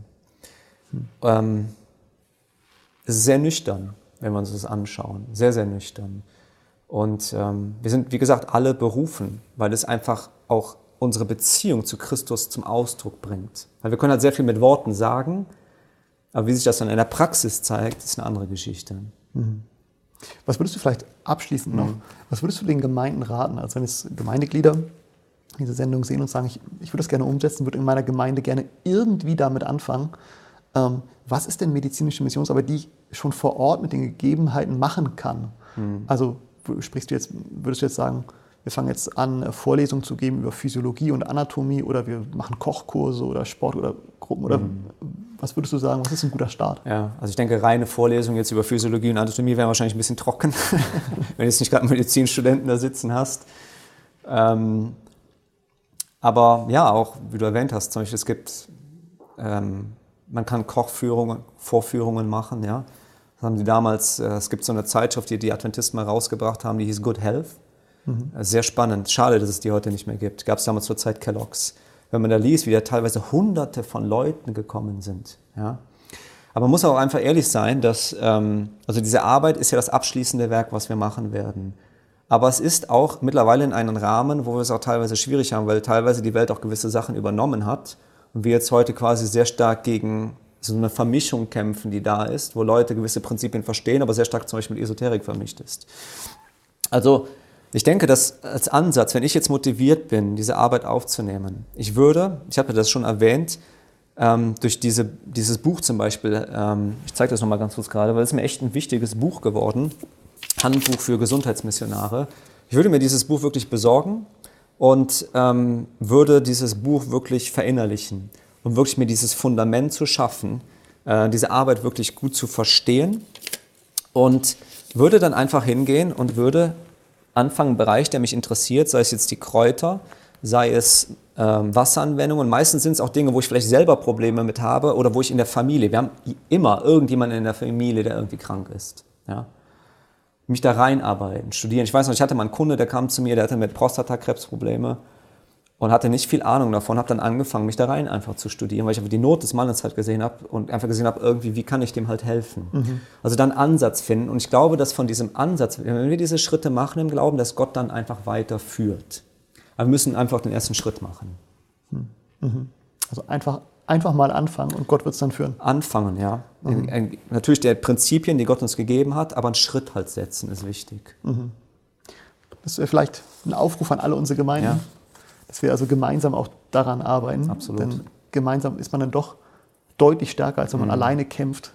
es ist sehr nüchtern, wenn wir uns das anschauen, sehr, sehr nüchtern. Und wir sind, wie gesagt, alle berufen, weil es einfach auch unsere Beziehung zu Christus zum Ausdruck bringt. Weil wir können halt sehr viel mit Worten sagen, aber wie sich das dann in der Praxis zeigt, ist eine andere Geschichte. Was würdest du vielleicht abschließend noch, was würdest du den Gemeinden raten? Also wenn jetzt Gemeindeglieder diese Sendung sehen und sagen, ich würde das gerne umsetzen, würde in meiner Gemeinde gerne irgendwie damit anfangen. Was ist denn medizinische Missionsarbeit, die ich schon vor Ort mit den Gegebenheiten machen kann? Also würdest du jetzt sagen, wir fangen jetzt an, Vorlesungen zu geben über Physiologie und Anatomie oder wir machen Kochkurse oder Sport oder Gruppen oder was würdest du sagen, was ist ein guter Start? Ja, also ich denke, reine Vorlesungen jetzt über Physiologie und Anatomie wären wahrscheinlich ein bisschen trocken, wenn du jetzt nicht gerade Medizinstudenten da sitzen hast. Aber ja, auch wie du erwähnt hast, zum Beispiel es gibt, man kann Vorführungen machen, ja. Das haben die damals, es gibt so eine Zeitschrift, die Adventisten mal rausgebracht haben, die hieß Good Health. Sehr spannend. Schade, dass es die heute nicht mehr gibt. Gab es damals zur Zeit Kellogg's. Wenn man da liest, wie da teilweise Hunderte von Leuten gekommen sind. Ja? Aber man muss auch einfach ehrlich sein, dass also diese Arbeit ist ja das abschließende Werk, was wir machen werden. Aber es ist auch mittlerweile in einem Rahmen, wo wir es auch teilweise schwierig haben, weil teilweise die Welt auch gewisse Sachen übernommen hat und wir jetzt heute quasi sehr stark gegen so eine Vermischung kämpfen, die da ist, wo Leute gewisse Prinzipien verstehen, aber sehr stark zum Beispiel mit Esoterik vermischt ist. Also ich denke, dass als Ansatz, wenn ich jetzt motiviert bin, diese Arbeit aufzunehmen, ich habe das schon erwähnt, durch dieses Buch zum Beispiel, ich zeige das nochmal ganz kurz gerade, weil es ist mir echt ein wichtiges Buch geworden, Handbuch für Gesundheitsmissionare. Ich würde mir dieses Buch wirklich besorgen und würde dieses Buch wirklich verinnerlichen, um wirklich mir dieses Fundament zu schaffen, diese Arbeit wirklich gut zu verstehen und würde dann einfach hingehen und würde anfangen, einen Bereich, der mich interessiert, sei es jetzt die Kräuter, sei es Wasseranwendungen. Meistens sind es auch Dinge, wo ich vielleicht selber Probleme mit habe oder wo ich in der Familie, wir haben immer irgendjemanden in der Familie, der irgendwie krank ist. Ja? Mich da reinarbeiten, studieren. Ich weiß noch, ich hatte mal einen Kunde, der kam zu mir, der hatte mit Prostatakrebsprobleme und hatte nicht viel Ahnung davon, habe dann angefangen, mich da rein einfach zu studieren, weil ich einfach die Not des Mannes halt gesehen habe und einfach gesehen habe, irgendwie, wie kann ich dem halt helfen? Also dann Ansatz finden und ich glaube, dass von diesem Ansatz, wenn wir diese Schritte machen im Glauben, dass Gott dann einfach weiterführt. Aber wir müssen einfach den ersten Schritt machen. Also einfach mal anfangen und Gott wird es dann führen. Anfangen, ja. Natürlich die Prinzipien, die Gott uns gegeben hat, aber einen Schritt halt setzen ist wichtig. Das wäre vielleicht ein Aufruf an alle unsere Gemeinden. Ja. Dass wir also gemeinsam auch daran arbeiten. Absolut. Denn gemeinsam ist man dann doch deutlich stärker, als wenn man alleine kämpft,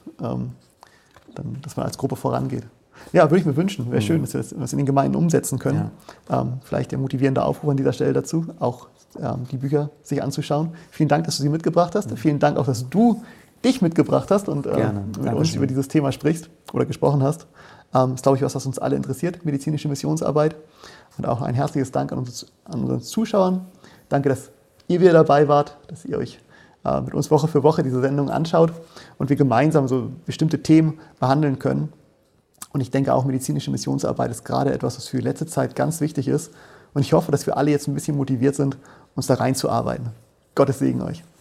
dass man als Gruppe vorangeht. Ja, würde ich mir wünschen. Wäre schön, dass wir das in den Gemeinden umsetzen können. Ja. Vielleicht der motivierende Aufruf an dieser Stelle dazu, auch die Bücher sich anzuschauen. Vielen Dank, dass du sie mitgebracht hast. Vielen Dank auch, dass du dich mitgebracht hast und mit uns über dieses Thema sprichst oder gesprochen hast. Das ist, glaube ich, was uns alle interessiert, medizinische Missionsarbeit. Und auch ein herzliches Dank an unseren Zuschauern. Danke, dass ihr wieder dabei wart, dass ihr euch mit uns Woche für Woche diese Sendung anschaut und wir gemeinsam so bestimmte Themen behandeln können. Und ich denke auch, medizinische Missionsarbeit ist gerade etwas, was für die letzte Zeit ganz wichtig ist. Und ich hoffe, dass wir alle jetzt ein bisschen motiviert sind, uns da reinzuarbeiten. Gottes Segen euch.